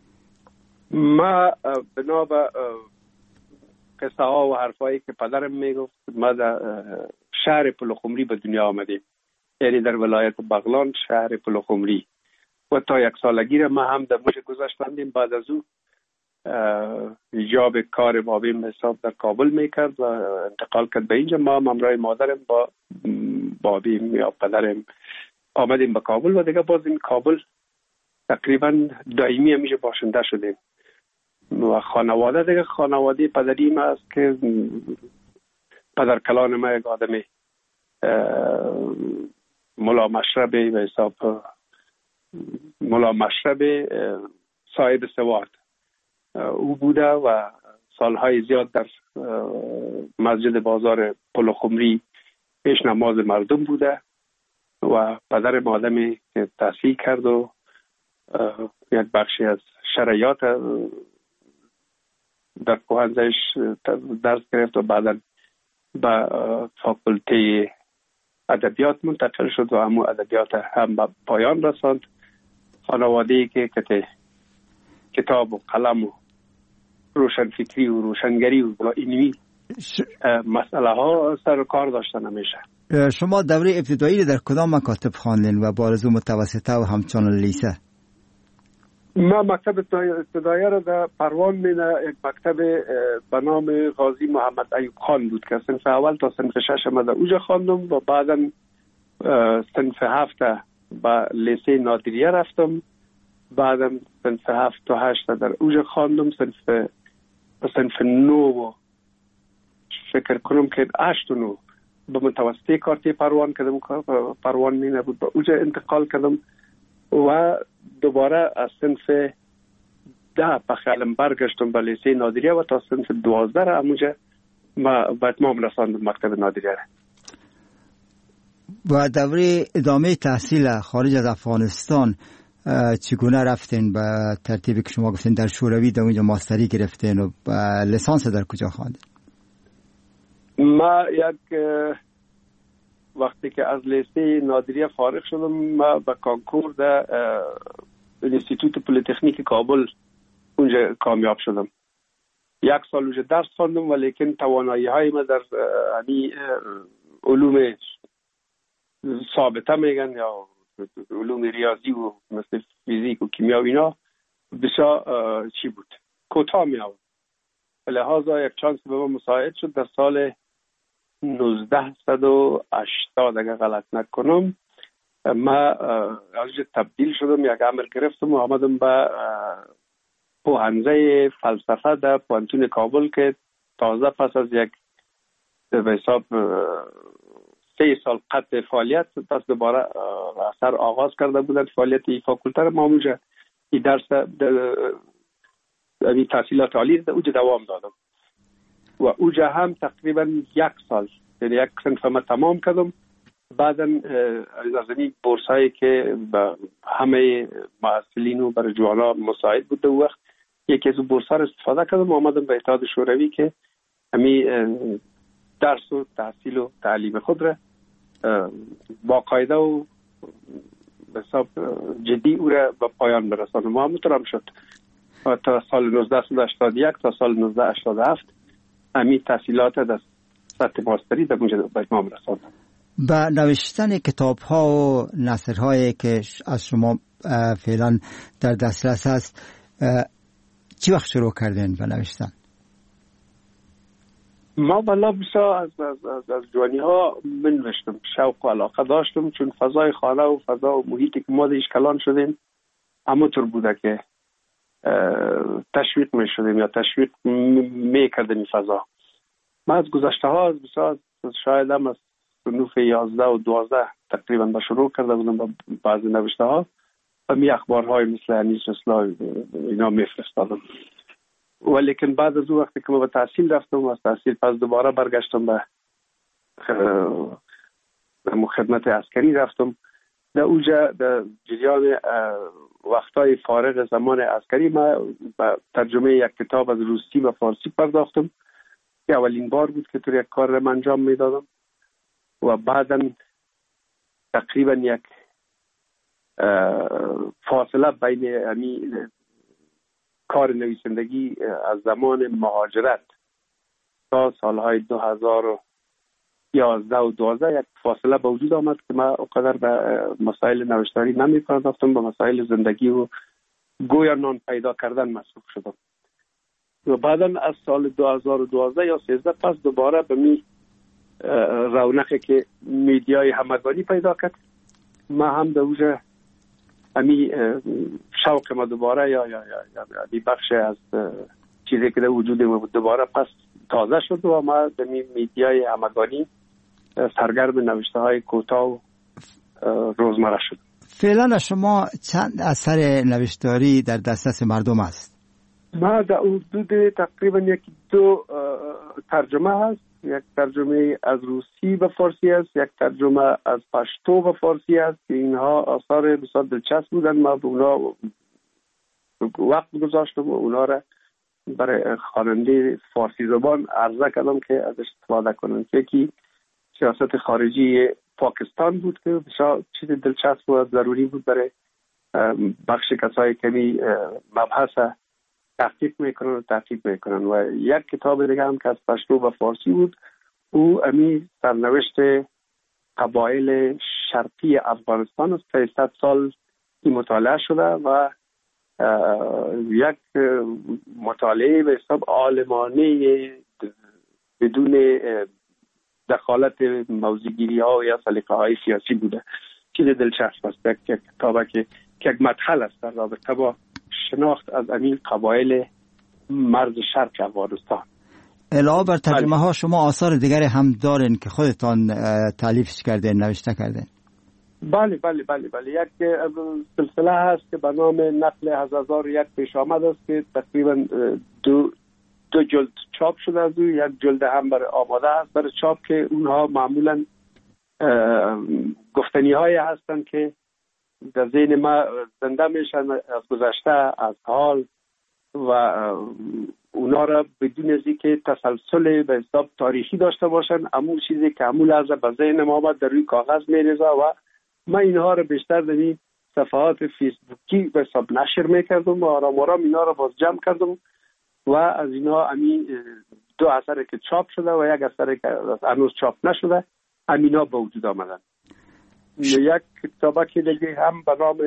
ما بنا به قصه ها و حرفایی که پدرم میگفت ما در شهر پلخمری به دنیا آمدیم، یعنی در ولایت بغلان شهر پلخمری و تا یک سالگی را ما هم در موش گذاشتندیم. بعد از او جاب کار بابیم حساب در کابل میکرد و انتقال کرد به اینجا. ما همراه مادرم با بابیم یا پدرم آمدیم به کابل و دیگه باز این کابل تقریبا دائمی همیشه باشنده شدیم و خانواده دیگه خانواده پدری ما است که پدر کلان ما یک آدمی ملا مشربی به حساب ملا مشربی صاحب سواد او بوده و سالهای زیاد در مسجد بازار پلخمری پیش نماز مردم بوده و پدر آدمی که تحصیل کرد و یک بخشی از شرایط در پوهنزش درس گرفت و بعدا به فاکولته ادبیات منتقل شد و همون ادبیات هم به پایان رساند. خانواده‌ای که کتاب و قلم و روشنفکری و روشنگری و اینمی مسئله ها سر کار داشتن همیشه. شما دوره ابتدایی در کدام مکاتب خواندین و با آرزو متوسطه و همچنان لیسه؟ ما مکتب ابتدایی را در پروان مینه یک مکتب به نام غازی محمد ایوب خان بود که صنف اول تا صنف شش ما در اوجا خواندم و بعدا صنف هفت به لیسه نادریه رفتم. بعدا صنف هفت تا هشت در اوجا خواندم. صنف صنف نو فکر کنم که هشت و نو به متوسطه کارتی پروان کردم. پروان مینه بود به اوجا انتقال کردم و دوباره از صنف ده به خیالم برگشتم به لیسه نادریه و تا صنف دوازده را همونجا ما به اتمام رساندم مکتب نادریه را. و دوره ادامه تحصیل خارج از افغانستان چگونه رفتین؟ به ترتیبی که شما گفتین در شوروی در اونجا ماستری گرفتین و لیسانس در کجا خواندین؟ ما یک وقتی که از لیسه نادریه فارغ شدم ما به کانکور در انستیتوت پلیتکنیک کابل اونجا کامیاب شدم. یک سال اونجا درس خواندم ولیکن توانایی های ما در یعنی علوم ثابته میگن یا علوم ریاضی و مثل فیزیک و کیمیا و اینا بسیار چی بود کوتاه می آورد. لحاظا یک چانس به ما مساعد شد در سال نوزده صد و هشتاد اگر غلط نکنم ما از تبدیل شدم، یک امر گرفتم و آمدم به پوهنځی فلسفه در پوهنتون کابل که تازه پس از یک به حساب سه سال قطع فعالیت پس دوباره اثر آغاز کرده بودن فعالیت این فاکولته را. ما اونجا این درس این تحصیلات عالی در اونجا دوام دادم و اونجا هم تقریبا یک سال یعنی یک صنف ما تمام کردم. بعدا از این بورس هایی که به همه محصلین و برای جوانا مساعد بود در وقت یکی از بورس ها را استفاده کردم و آمدم به اتحاد شوروی که همی درس و تحصیل و تعلیم خود را باقاعده و به حساب جدی او را به پایان برسانم. و همونطور هم شد تا سال نوزده هشتاد و یک تا سال نوزده هشتاد و هفت همی تحصیلات در سطح ماستری در اونجا به اتمام رساندم. با نوشتن کتاب ها و نثر هایی که از شما فعلا در دسترس هست چی وقت شروع کردین به نوشتن؟ ما والا بسا از از از, از جوانی ها بنوشتم، شوق و علاقه داشتم، چون فضای خانه و فضا و محیطی که ما دیش کلان شدیم همونطور بوده که تشویق می شدیم یا تشویق می کردیم این فضا. ما از گذشته ها از بسا شاید هم از صنوف یازده و دوازده تقریبا به شروع کرده بودم با بعضی نوشته ها و می اخبارهای مثل انیس اسلام اینا می فرستادم. ولیکن بعد از اون وقتی که ما به تحصیل رفتم و از تحصیل پس دوباره برگشتم به خدمت عسکری رفتم. در اونجا در جریان وقتای فارغ زمان عسکری ما به ترجمه یک کتاب از روسی و فارسی پرداختم که اولین بار بود که تو یک کار را انجام میدادم و بعدا تقریبا یک فاصله بین یعنی کار نویسندگی از زمان مهاجرت تا سالهای دو هزار و یازده و دوازده یک فاصله به وجود آمد که ما اونقدر به مسائل نوشتاری نمی پرداختم، به مسائل زندگی و گویا نان پیدا کردن مصروف شدم. و بعدا از سال دو هزار و دوازده یا سیزده پس دوباره به می رونقی که میدیای همگانی پیدا کرد، ما هم در اوجه امی شوق ما دوباره یا یا یا یا بخش از چیزی که در وجود ما بود دوباره پس تازه شد و ما در میدیای همگانی سرگرم نوشته های کوتاه و روزمره شد. فعلا شما چند اثر نوشتاری در دسترس مردم است؟ ما در حدود تقریبا یکی دو ترجمه هست، یک ترجمه از روسی به فارسی است، یک ترجمه از پشتو به فارسی است که اینها آثار بسیار دلچسب بودن. ما به اونا وقت گذاشتم و اونا را برای خواننده فارسی زبان عرضه کردم که ازش استفاده کنن. یکی سیاست خارجی پاکستان بود که بسیار چیز دلچسب و ضروری بود برای بخش کسایی که مبحث تحقیق میکنن و تحقیق میکنن. و یک کتاب دیگه هم که از پشتو و فارسی بود، او امی سرنوشت قبایل شرقی افغانستان است. سیصد سال این مطالعه شده و یک مطالعه به حساب عالمانه بدون دخالت موضوعگیری ها یا سلیقه های سیاسی بوده. چیز دلچسب است. یک کتابه که یک مدخل است در رابطه با شناخت از این قبایل مرز شرق افغانستان. علاوه بر ترجمه ها شما آثار دیگری هم دارین که خودتان تالیفش کردین، نوشته کردین؟ بله بله بله بله یک سلسله هست که به نام نقل از هزار و یک پیش آمد است که تقریبا دو دو جلد چاپ شده از او. یک جلد هم برای آماده است برای چاپ که اونها معمولا گفتنی های هستند که در ذهن ما زنده میشن از گذشته، از حال و اونا را بدون از اینکه تسلسل به حساب تاریخی داشته باشن، همون چیزی که همون لحظه به ذهن ما آمد در روی کاغذ میریزه و من اینها را بیشتر در این صفحات فیسبوکی به حساب نشر میکردم و آرام آرام اینا را باز جمع کردم و از اینا همین دو اثر که چاپ شده و یک اثر که هنوز چاپ نشده همینا به وجود آمدن. یک کتابه که دیگه هم به نام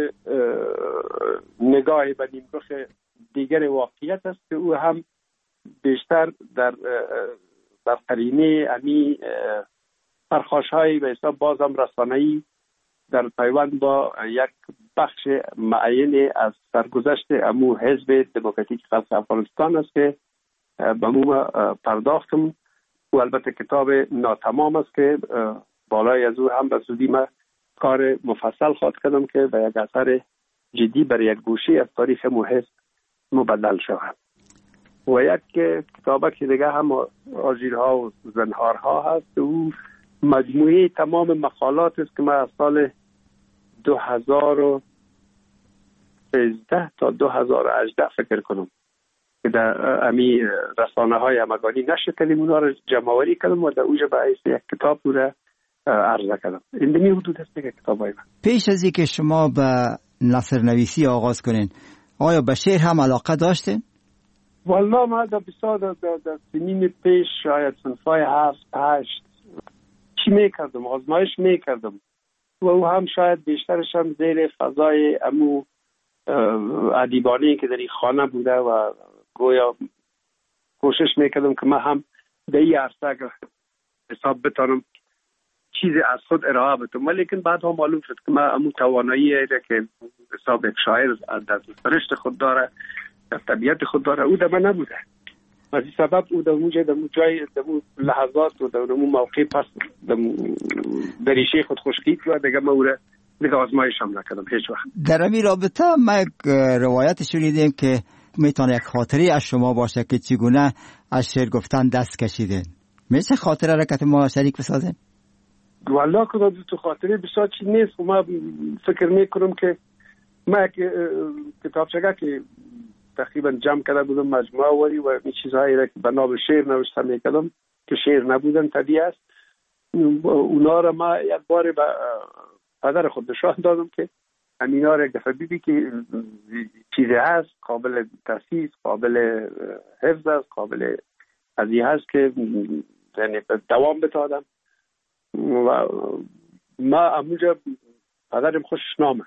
نگاه به نیمرخ دیگر واقعیت است که او هم بیشتر در در قرینه امی پرخاش‌های به حساب بازم رسانه‌ای در پیوند با یک بخش معینی از سرگذشت امو حزب دموکراتیک خاص افغانستان است که به مو پرداختم و البته کتاب ناتمام است که بالای از او هم به زودی ما کار مفصل خواهد کردم که به یک اثر جدی برای یک گوشه از تاریخ مو حزب مبدل شود. و یک کتابه که دیگه هم آژیرها و زنهارها هست، او مجموعه تمام مقالات است که من از سال دو هزار و سیزده تا دو هزار و هجده فکر کنم که در امی رسانه های همگانی نشر کردیم، اونا رو جمع‌آوری کردم و در اوجه به حیث یک کتاب او را عرضه کردم. این دمی حدود است که کتاب های من. پیش از اینکه شما به نثر نویسی آغاز کنین، آیا به شعر هم علاقه داشتین؟ والله ما در بسیار در, در, در سنین پیش شاید صنفای هفت هشت چی میکردم، آزمایش میکردم و او هم شاید بیشترش هم زیر فضای امو ادیبانی که در این خانه بوده و گویا کوشش میکردم که من هم در این عرصه اگر حساب بتانم چیزی از خود ارائه بتم، ولیکن بعد هم معلوم شد که من امو توانایی که حساب یک شاعر در سرشت خود داره، در طبیعت خود داره، او در من نبوده. از این سبب او در موجه در جای در لحظات و در اون موقع پس در ریشه خود خشکید و دیگه من او را دیگه آزمایش هم نکردم هیچ وقت. در این رابطه ما یک روایت شنیدیم که میتونه یک خاطره از شما باشه که چگونه از شعر گفتن دست کشیدین. میشه خاطره را که ما شریک بسازیم؟ والله که تو خاطره بسیار چیز نیست. ما فکر میکنم که ما کتابچه که تقریبا جمع کرده بودم مجموعه وری و این چیزهایی را که به نام شعر نوشته میکردم که شعر نبودن طبیعی است، اونا را ما یک بار به پدر خود نشان دادم که همینا را یک دفعه بیدی که چیزی هست قابل تاسیس، قابل حفظ است، قابل ازی هست که یعنی دوام بتادم و ما اموجا پدرم خوشش نامد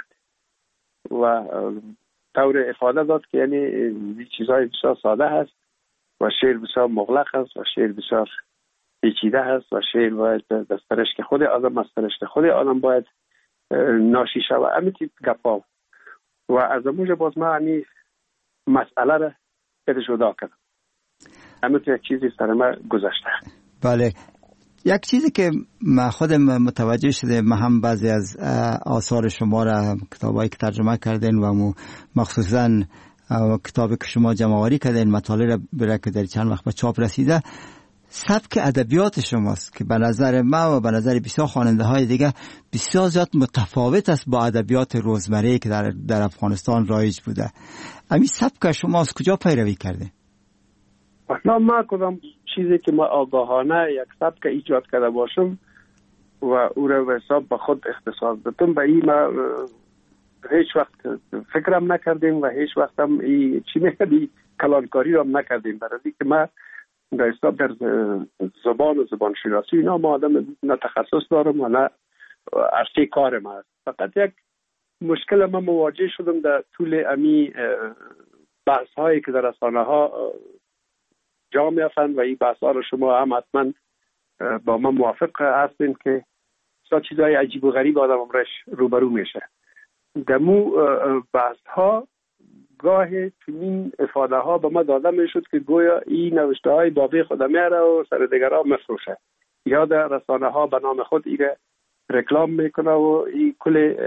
و طور افاده داد که یعنی این چیزهای بسیار ساده هست و شعر بسیار مغلق هست و شعر بسیار پیچیده هست و شعر باید دسترش که خود آدم دسترش خود آدم باید ناشی شود. امیتی گپا و از اموجه باز ما همی مسئله را بده جدا کردم. امیتی یک چیزی سر ما گذشته. بله، یک چیزی که ما خودم متوجه شده، ما هم بعضی از آثار شما را کتابایی که ترجمه کردین و مخصوصا کتابی که شما جمع‌آوری کردین مطالعه را برای که در چند وقت به چاپ رسیده، سبک ادبیات شماست که به نظر ما و به نظر بسیار خواننده های دیگه بسیار زیاد متفاوت است با ادبیات روزمره که در, در افغانستان رایج بوده. امی سبک شما از کجا پیروی کرده؟ اصلا ما کدام چیزی که ما آگاهانه یک سبک ایجاد کرده باشم و او را به حساب به خود اختصاص دادم، به این ما هیچ وقت فکرم نکردیم و هیچ وقت هم ای چی میگه کلانکاری رو هم نکردیم، برای که ما در حساب در زبان و زبان شناسی اینا ما آدم نه تخصص دارم و نه عرصه کار ما است. فقط یک مشکل ما مواجه شدم در طول امی بحث هایی که در رسانه ها جا میافند و این بحث ها رو شما هم حتما با ما موافق هستین که سا چیزهای عجیب و غریب آدم امرش روبرو میشه. دمو بحث ها گاه چنین افاده ها به ما داده میشد که گویا این نوشته های بابی خود میاره و سر دیگر ها مفروشه یا در رسانه ها به نام خود ایره رکلام میکنه و این کل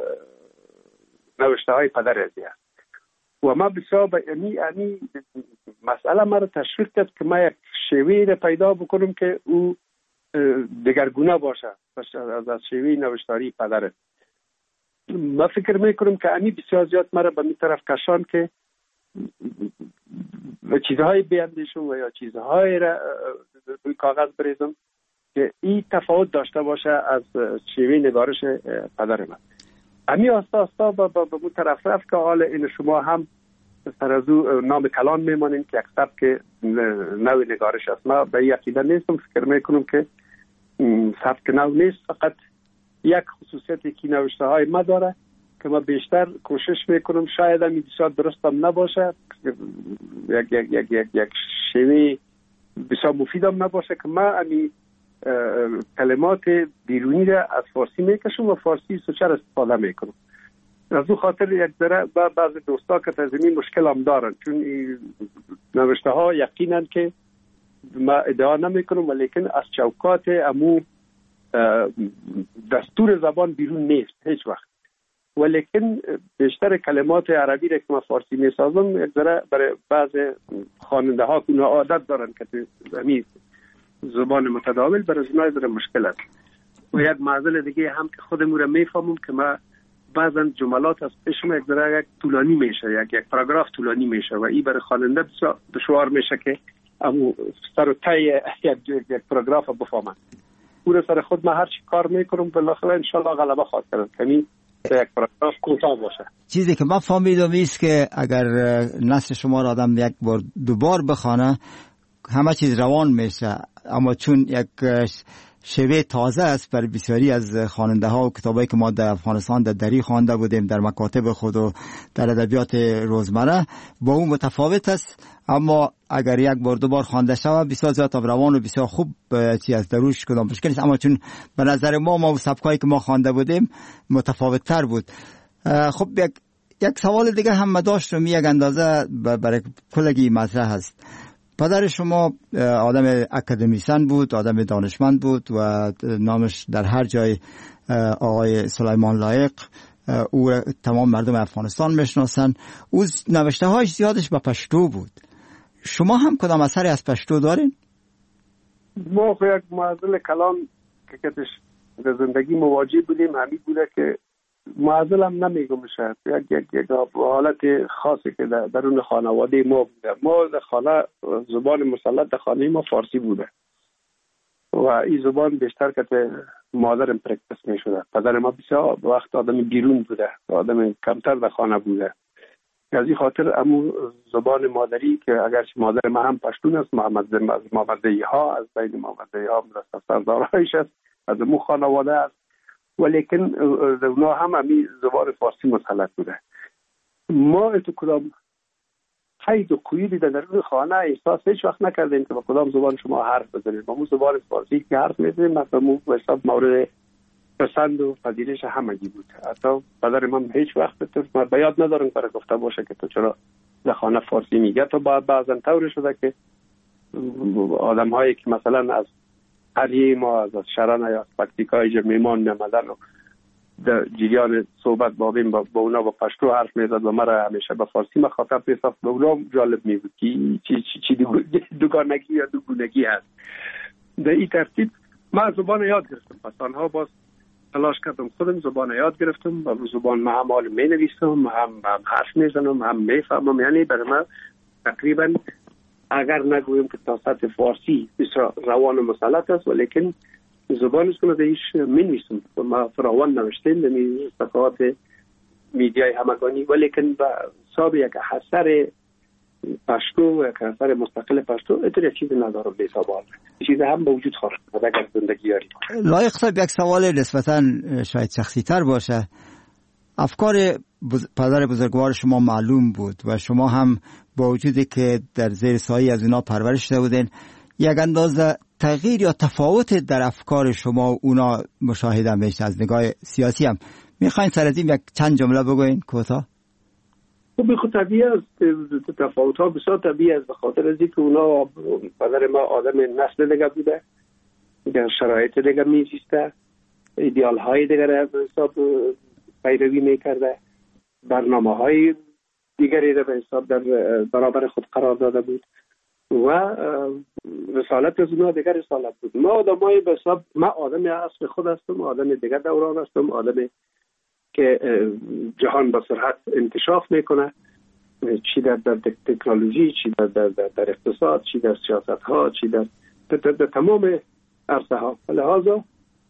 نوشته های پدر ازی هست و ما بسیار به امی امی مسئله ما رو تشویق کرد که ما یک شیوه رو پیدا بکنم که او دگرگونه باشه از از شیوه نوشتاری پدره. ما فکر میکنم که امی بسیار زیاد مرا به می طرف کشان که و چیزهای بیندیشم و یا چیزهای را روی کاغذ بریزم که این تفاوت داشته باشه از شیوه نگارش پدر من. امی آستا آستا با با به طرف رفت که حال این شما هم سر از او نام کلان میمانین که یک سبک نوع نگارش است. ما به یقیده نیستم، فکر میکنم که سبک نو نیست، فقط یک خصوصیتی که نوشته های ما داره که ما بیشتر کوشش میکنم شاید هم بسیار درستم نباشه، یک یک یک یک یک شیوه بسیار مفیدم نباشه که ما امی کلمات بیرونی را از فارسی میکشم و فارسی سوچر استفاده میکنم. از او خاطر یک ذره بعض دوستا که تزمین مشکل هم دارن، چون نوشته ها یقینا که ما ادعا نمی کنم ولیکن از چوکات امو دستور زبان بیرون نیست هیچ وقت، ولیکن بیشتر کلمات عربی را که ما فارسی می سازم یک ذره برای بعض خواننده ها که عادت دارن که همین زبان متداول برای زنای برای مشکل است. و یک معضل دیگه هم که خودمون را میفهمم که ما بعضا جملات از پیشم یک ذره یک طولانی میشه، یک یک پاراگراف طولانی میشه و این برای خواننده بسیار دشوار میشه که امو سر و ته یک یک پاراگراف بفهمن. او سر خود من هر چی کار میکنم بالاخره ان شاء الله غلبه خواهد کرد. یعنی یک پاراگراف کوتاه باشه. چیزی که من فهمیدم است که اگر نثر شما را آدم یک بار دوبار بخونه همه چیز روان میشه، اما چون یک شیوه تازه است برای بسیاری از خواننده ها و کتابایی که ما در افغانستان در دری خوانده بودیم در مکاتب خود و در ادبیات روزمره با اون متفاوت است، اما اگر یک بار دو بار خوانده شود بسیار زیاد روان و بسیار خوب چی از دروش کدام مشکل است. اما چون به نظر ما ما سبکایی که ما خوانده بودیم متفاوت تر بود. خب یک یک سوال دیگه هم داشتم، یک اندازه برای کلگی مطرح است. پدر شما آدم اکادمیسن بود، آدم دانشمند بود و نامش در هر جای آقای سلیمان لایق، او تمام مردم افغانستان میشناسن. او نوشته هایش زیادش به پشتو بود. شما هم کدام اثری از پشتو دارین؟ ما یک معضل کلام که کتش در زندگی مواجه بودیم همین بوده که معضل هم نمیگم شد. یک یک یک حالت خاصی که در درون خانواده ما بوده. ما در خانه زبان مسلط در خانه ما فارسی بوده و این زبان بیشتر که مادرم پرکتس می شده. پدر ما بسیار وقت آدم بیرون بوده، آدم کمتر در خانه بوده. از این خاطر امو زبان مادری که اگرچه مادر ما هم پشتون است، محمد محمدی ها از بین محمدی ها سردارایش است، از امو خانواده است، ولیکن اونا هم همی زبان فارسی مسلط بوده. ما اتو کدام قید و قیودی در درون خانه احساس هیچ وقت نکردیم که با کدام زبان شما حرف بزنید. با مو زبان فارسی که حرف میزنیم مثلا مو حساب مورد پسند و پذیرش همگی بود. حتی پدر من هیچ وقت تو من بیاد ندارم برای گفته باشه که تو چرا در خانه فارسی میگه. تو بعضا طور شده که آدم هایی که مثلا از هریه ما از شرن یا پکتیکای جو میمان نمدن و در جریان صحبت بابیم با, با اونا با پشتو حرف میزد و مرا همیشه با فارسی مخاطب میساخت. به اونا جالب میبود که چی, چی, چی دوگانگی یا دوگونگی هست. در این ترتیب من زبان یاد گرفتم. پس آنها باز تلاش کردم خودم زبان یاد گرفتم و زبان ما هم حال می نویسم، هم, هم حرف میزنم، هم میفهمم. یعنی برای من تقریبا اگر نگویم که تا سطح فارسی بسیار روان و مسلط است، ولیکن زبانش که من ایش می نویسم و ما فراوان نوشتیم در صفحات میدیای همگانی، ولیکن با حساب یک اثر پشتو یک اثر مستقل پشتو اتر یک چیز ندارم به حساب آن چیز هم به وجود خواهد اگر زندگی یاری. لایق صاحب یک سوال نسبتا شاید شخصی تر باشه. افکار بز... پدر بزرگوار شما معلوم بود و شما هم با وجودی که در زیر سایه از اونا پرورش شده بودین یک اندازه تغییر یا تفاوت در افکار شما و اونا مشاهده میشه از نگاه سیاسی هم. میخواین سر از این یک چند جمله بگوین کوتاه؟ خب خود طبیعی است، تفاوت ها بسیار طبیعی است به خاطر از اینکه اونا پدر ما آدم نسل دیگه بوده، در شرایط دیگه میزیسته، ایدئال های دیگه را به حساب پیروی میکرده، برنامه های دیگری را به حساب در برابر خود قرار داده بود و رسالت از اونا دیگر رسالت بود. ما آدم های به حساب ما آدم اصل خود هستم، آدم دیگر دوران هستم، آدم که جهان با سرعت انکشاف میکنه، چی در, در تکنولوژی، چی در, در, در, در اقتصاد، چی در سیاست ها، چی در, در, در, در تمام عرصه ها. لحاظا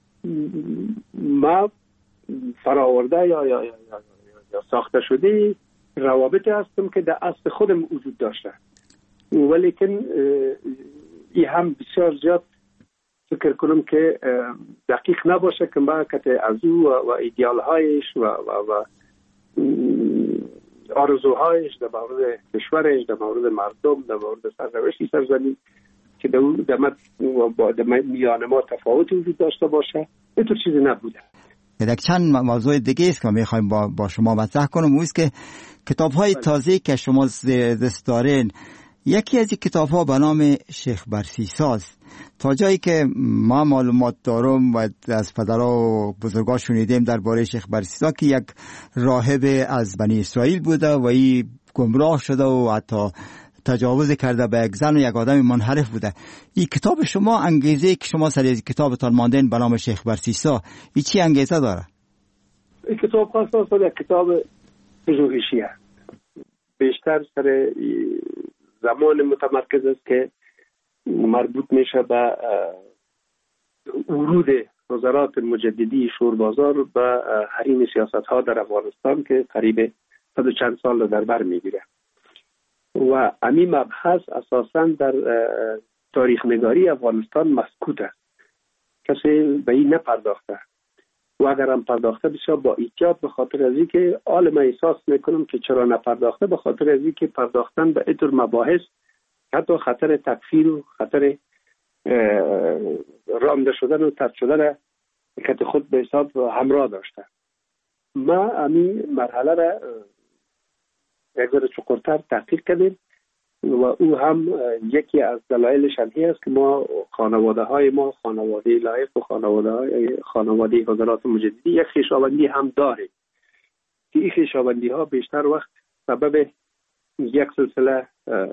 ما فراورده یا, یا, یا, یا, یا ساخته شده روابط هستم که در اصل خودم وجود داشته، ولیکن این هم بسیار زیاد فکر کنم که دقیق نباشه که ما که از او و ایدئال هایش و, و, و آرزوهایش در مورد کشورش، در مورد مردم، در مورد سرنوشت سرزمین که در میان ما تفاوتی وجود داشته باشه، اینطور چیزی نبوده. یک چند موضوع دیگه است که میخوایم با, با شما مطرح کنم، اوست که کتاب های تازه که شما دست دارین، یکی از این کتاب ها به نام شیخ برسیساست. تا جایی که ما معلومات دارم و از پدرها و بزرگا شنیدیم درباره شیخ برسیسا که یک راهب از بنی اسرائیل بوده و این گمراه شده و حتی تجاوز کرده به یک زن و یک آدم منحرف بوده. این کتاب شما، انگیزه که شما سر از کتابتان ماندین به نام شیخ برسیسا، این چی انگیزه داره؟ این کتاب خاص یک کتاب پژوهشی است، بیشتر سر زمان متمرکز است که مربوط میشه به ورود وزارات مجددی شوربازار به حریم سیاست ها در افغانستان که قریب صد و چند سال در بر میگیره و امی مبحث اساساً در تاریخ نگاری افغانستان مسکوت است، کسی به این نپرداخته و اگر هم پرداخته بشه با احتیاط، به خاطر از اینکه عالم احساس میکنم که چرا نپرداخته، به خاطر از اینکه پرداختن به اینطور مباحث حتی خطر تکفیر و خطر رانده شدن و طرد شدن که خود به حساب همراه داشته. ما امی مرحله را یک ذره چقدرتر تحقیق کردیم و او هم یکی از دلایلش همی است که ما خانواده های ما خانواده لایق و خانواده های خانواده حضرات مجددی یک خویشاوندی هم داریم که این خویشاوندی ها بیشتر وقت سبب یک سلسله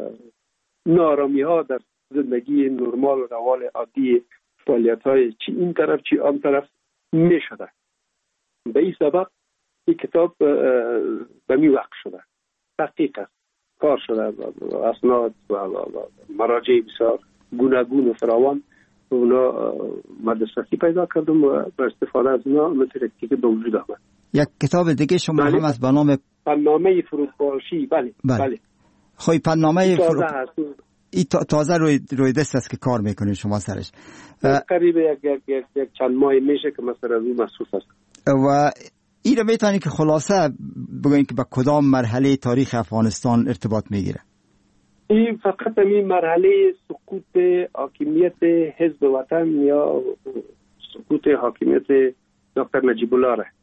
نارامی ها در زندگی نرمال و روال عادی فعالیت های چی این طرف چی آن طرف می شده. به این سبب این کتاب به می وقت شده، تحقیق است، کار شده، اسناد و مراجع بسیار گوناگون و فراوان اونا مدرستی پیدا کردم و با استفاده از اونا مترکی که به وجود آمد. یک کتاب دیگه شما هم از به نام پنامه فروپاشی. بله بله, بله. خوی پنامه فروپاشی این تازه روی روی دست است که کار میکنید شما سرش؟ قریب یک یک یک, یک چند ماه میشه که مثلا از این مصروف است. و این رو میتونی که خلاصه بگوین که به کدام مرحله تاریخ افغانستان ارتباط میگیره؟ این فقط این مرحله سقوط حاکمیت حزب وطن یا سقوط حاکمیت دکتر نجیب الله را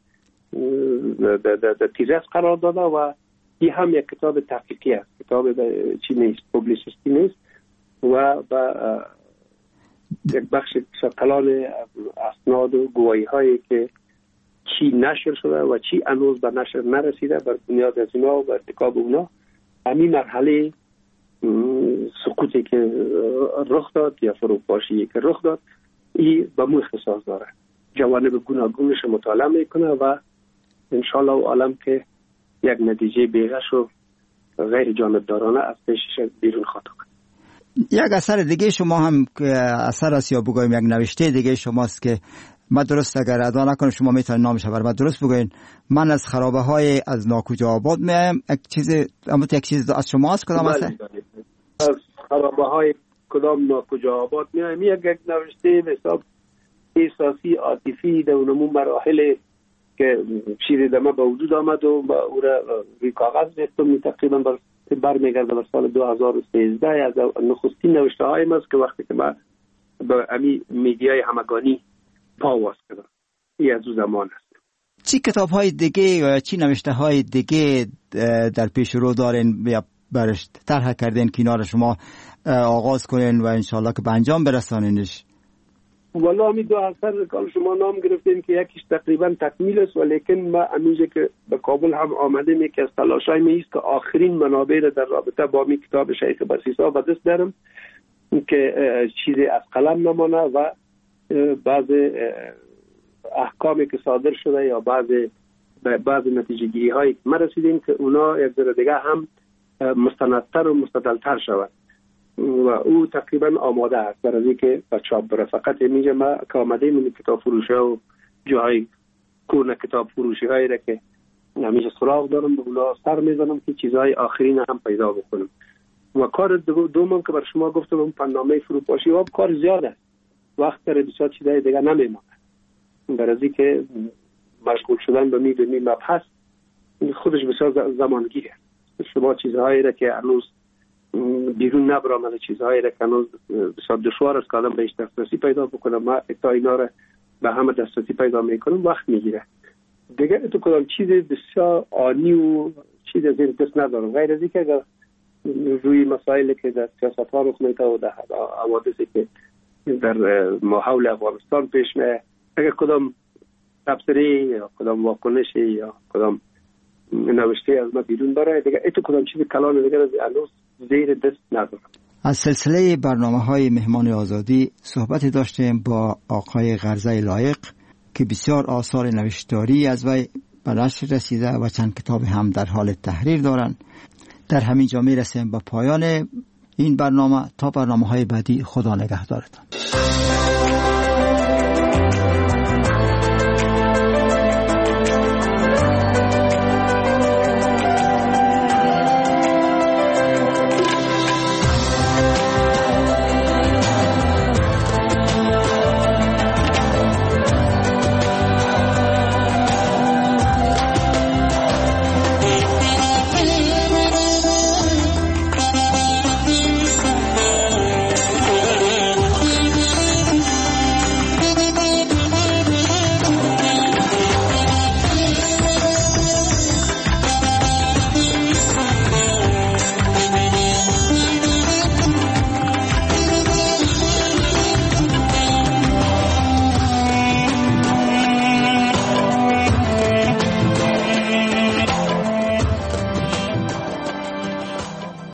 در تیرس قرار داده و این هم یک کتاب تحقیقی است، کتاب چی نیست، پوبلیسیستی نیست و با یک بخش کلان اسناد و گواهی هایی که چی نشر شده و چی هنوز به نشر نرسیده بر بنیاد از اینا و ارتکاب اونا همین مرحله سقوطی که رخ داد یا فروپاشی که رخ داد این به مو اختصاص داره، جوانب گوناگونش مطالعه میکنه و انشالله عالم که یک نتیجه بیغش و غیر جانبدارانه از پیشش بیرون خواهد آمد. یک اثر دیگه شما هم اثر است یا بگویم یک نوشته دیگه شماست که ما درست اگر ادا نکنم شما میتونید نامش بر ما درست بگوین. من از خرابه های از ناکجا آباد میایم. یک چیز اما یک چیز از شما است کدام اثر؟ از خرابه های کدام ناکجا آباد میایم یک یک نوشته به حساب احساسی عاطفی در اون مراحل که چیزی در ما به وجود آمد و با او را روی کاغذ ریختم. تقریبا برمیگرده به سال دو هزار و سیزده از نخستین نوشته هایم است که وقتی که ما به امی میدیای همگانی پاواز کردم. این از او زمان است. چی کتاب های دیگه و چی نوشته های دیگه در پیش رو دارین یا برش طرح کردین که اینا رو شما آغاز کنین و انشالله که به انجام برسانینش؟ والا همی دو اثر کال شما نام گرفتین که یکیش تقریبا تکمیل است، ولیکن ما امیجه که به کابل هم آمدیم یکی از تلاشای می است که آخرین منابع در رابطه با می کتاب شیخ برسیسا به دست دارم که چیزی از قلم نمانه و بعض احکامی که صادر شده یا بعض بعض نتیجه گیری هایی که ما رسیدیم که اونا یک ذره دیگه هم مستندتر و مستدلتر شود و او تقریبا آماده است برای اینکه به چاپ بره. فقط میگم ما که آمده من کتاب فروشی و جاهای کورن کتاب فروشی هایی را که همیشه سراغ دارم به اونا سر میزنم که چیزهای آخرین هم پیدا بکنم. و کار دومم که بر شما گفتم پنامه فروپاشی و کار زیاد است، وقت داره بسیار چیزهای دیگه نمیمونه برای اینکه مشغول شدن به می به می مبحث خودش بسیار زمانگیره. شما چیزهایی را که هنوز بیرون نبرامده، چیزهایی را که هنوز بسیار دشوار است که آدم بهش دسترسی پیدا بکنه. ما تا اینا را به همه دسترسی پیدا میکنم وقت میگیره. دیگه تو کدام چیز بسیار آنی و چیز از این دست ندارم، غیر از اینکه اگر روی مسائلی که در سیاست ها رخ میده و در حوادثی که در ماحول افغانستان پیش میاد، اگر کدام تبصره یا کدام واکنشی یا کدام نوشته از ما بیرون بره، دیگه ایتو کدام چیز کلان دیگه از هنوز زیر دست ندارم. از سلسله برنامه های مهمان آزادی صحبت داشتیم با آقای غرزه لایق که بسیار آثار نوشتاری از وی به نشر رسیده و چند کتاب هم در حال تحریر دارند. در همین جا می رسیم به پایان این برنامه. تا برنامه های بعدی، خدا نگهدارتان.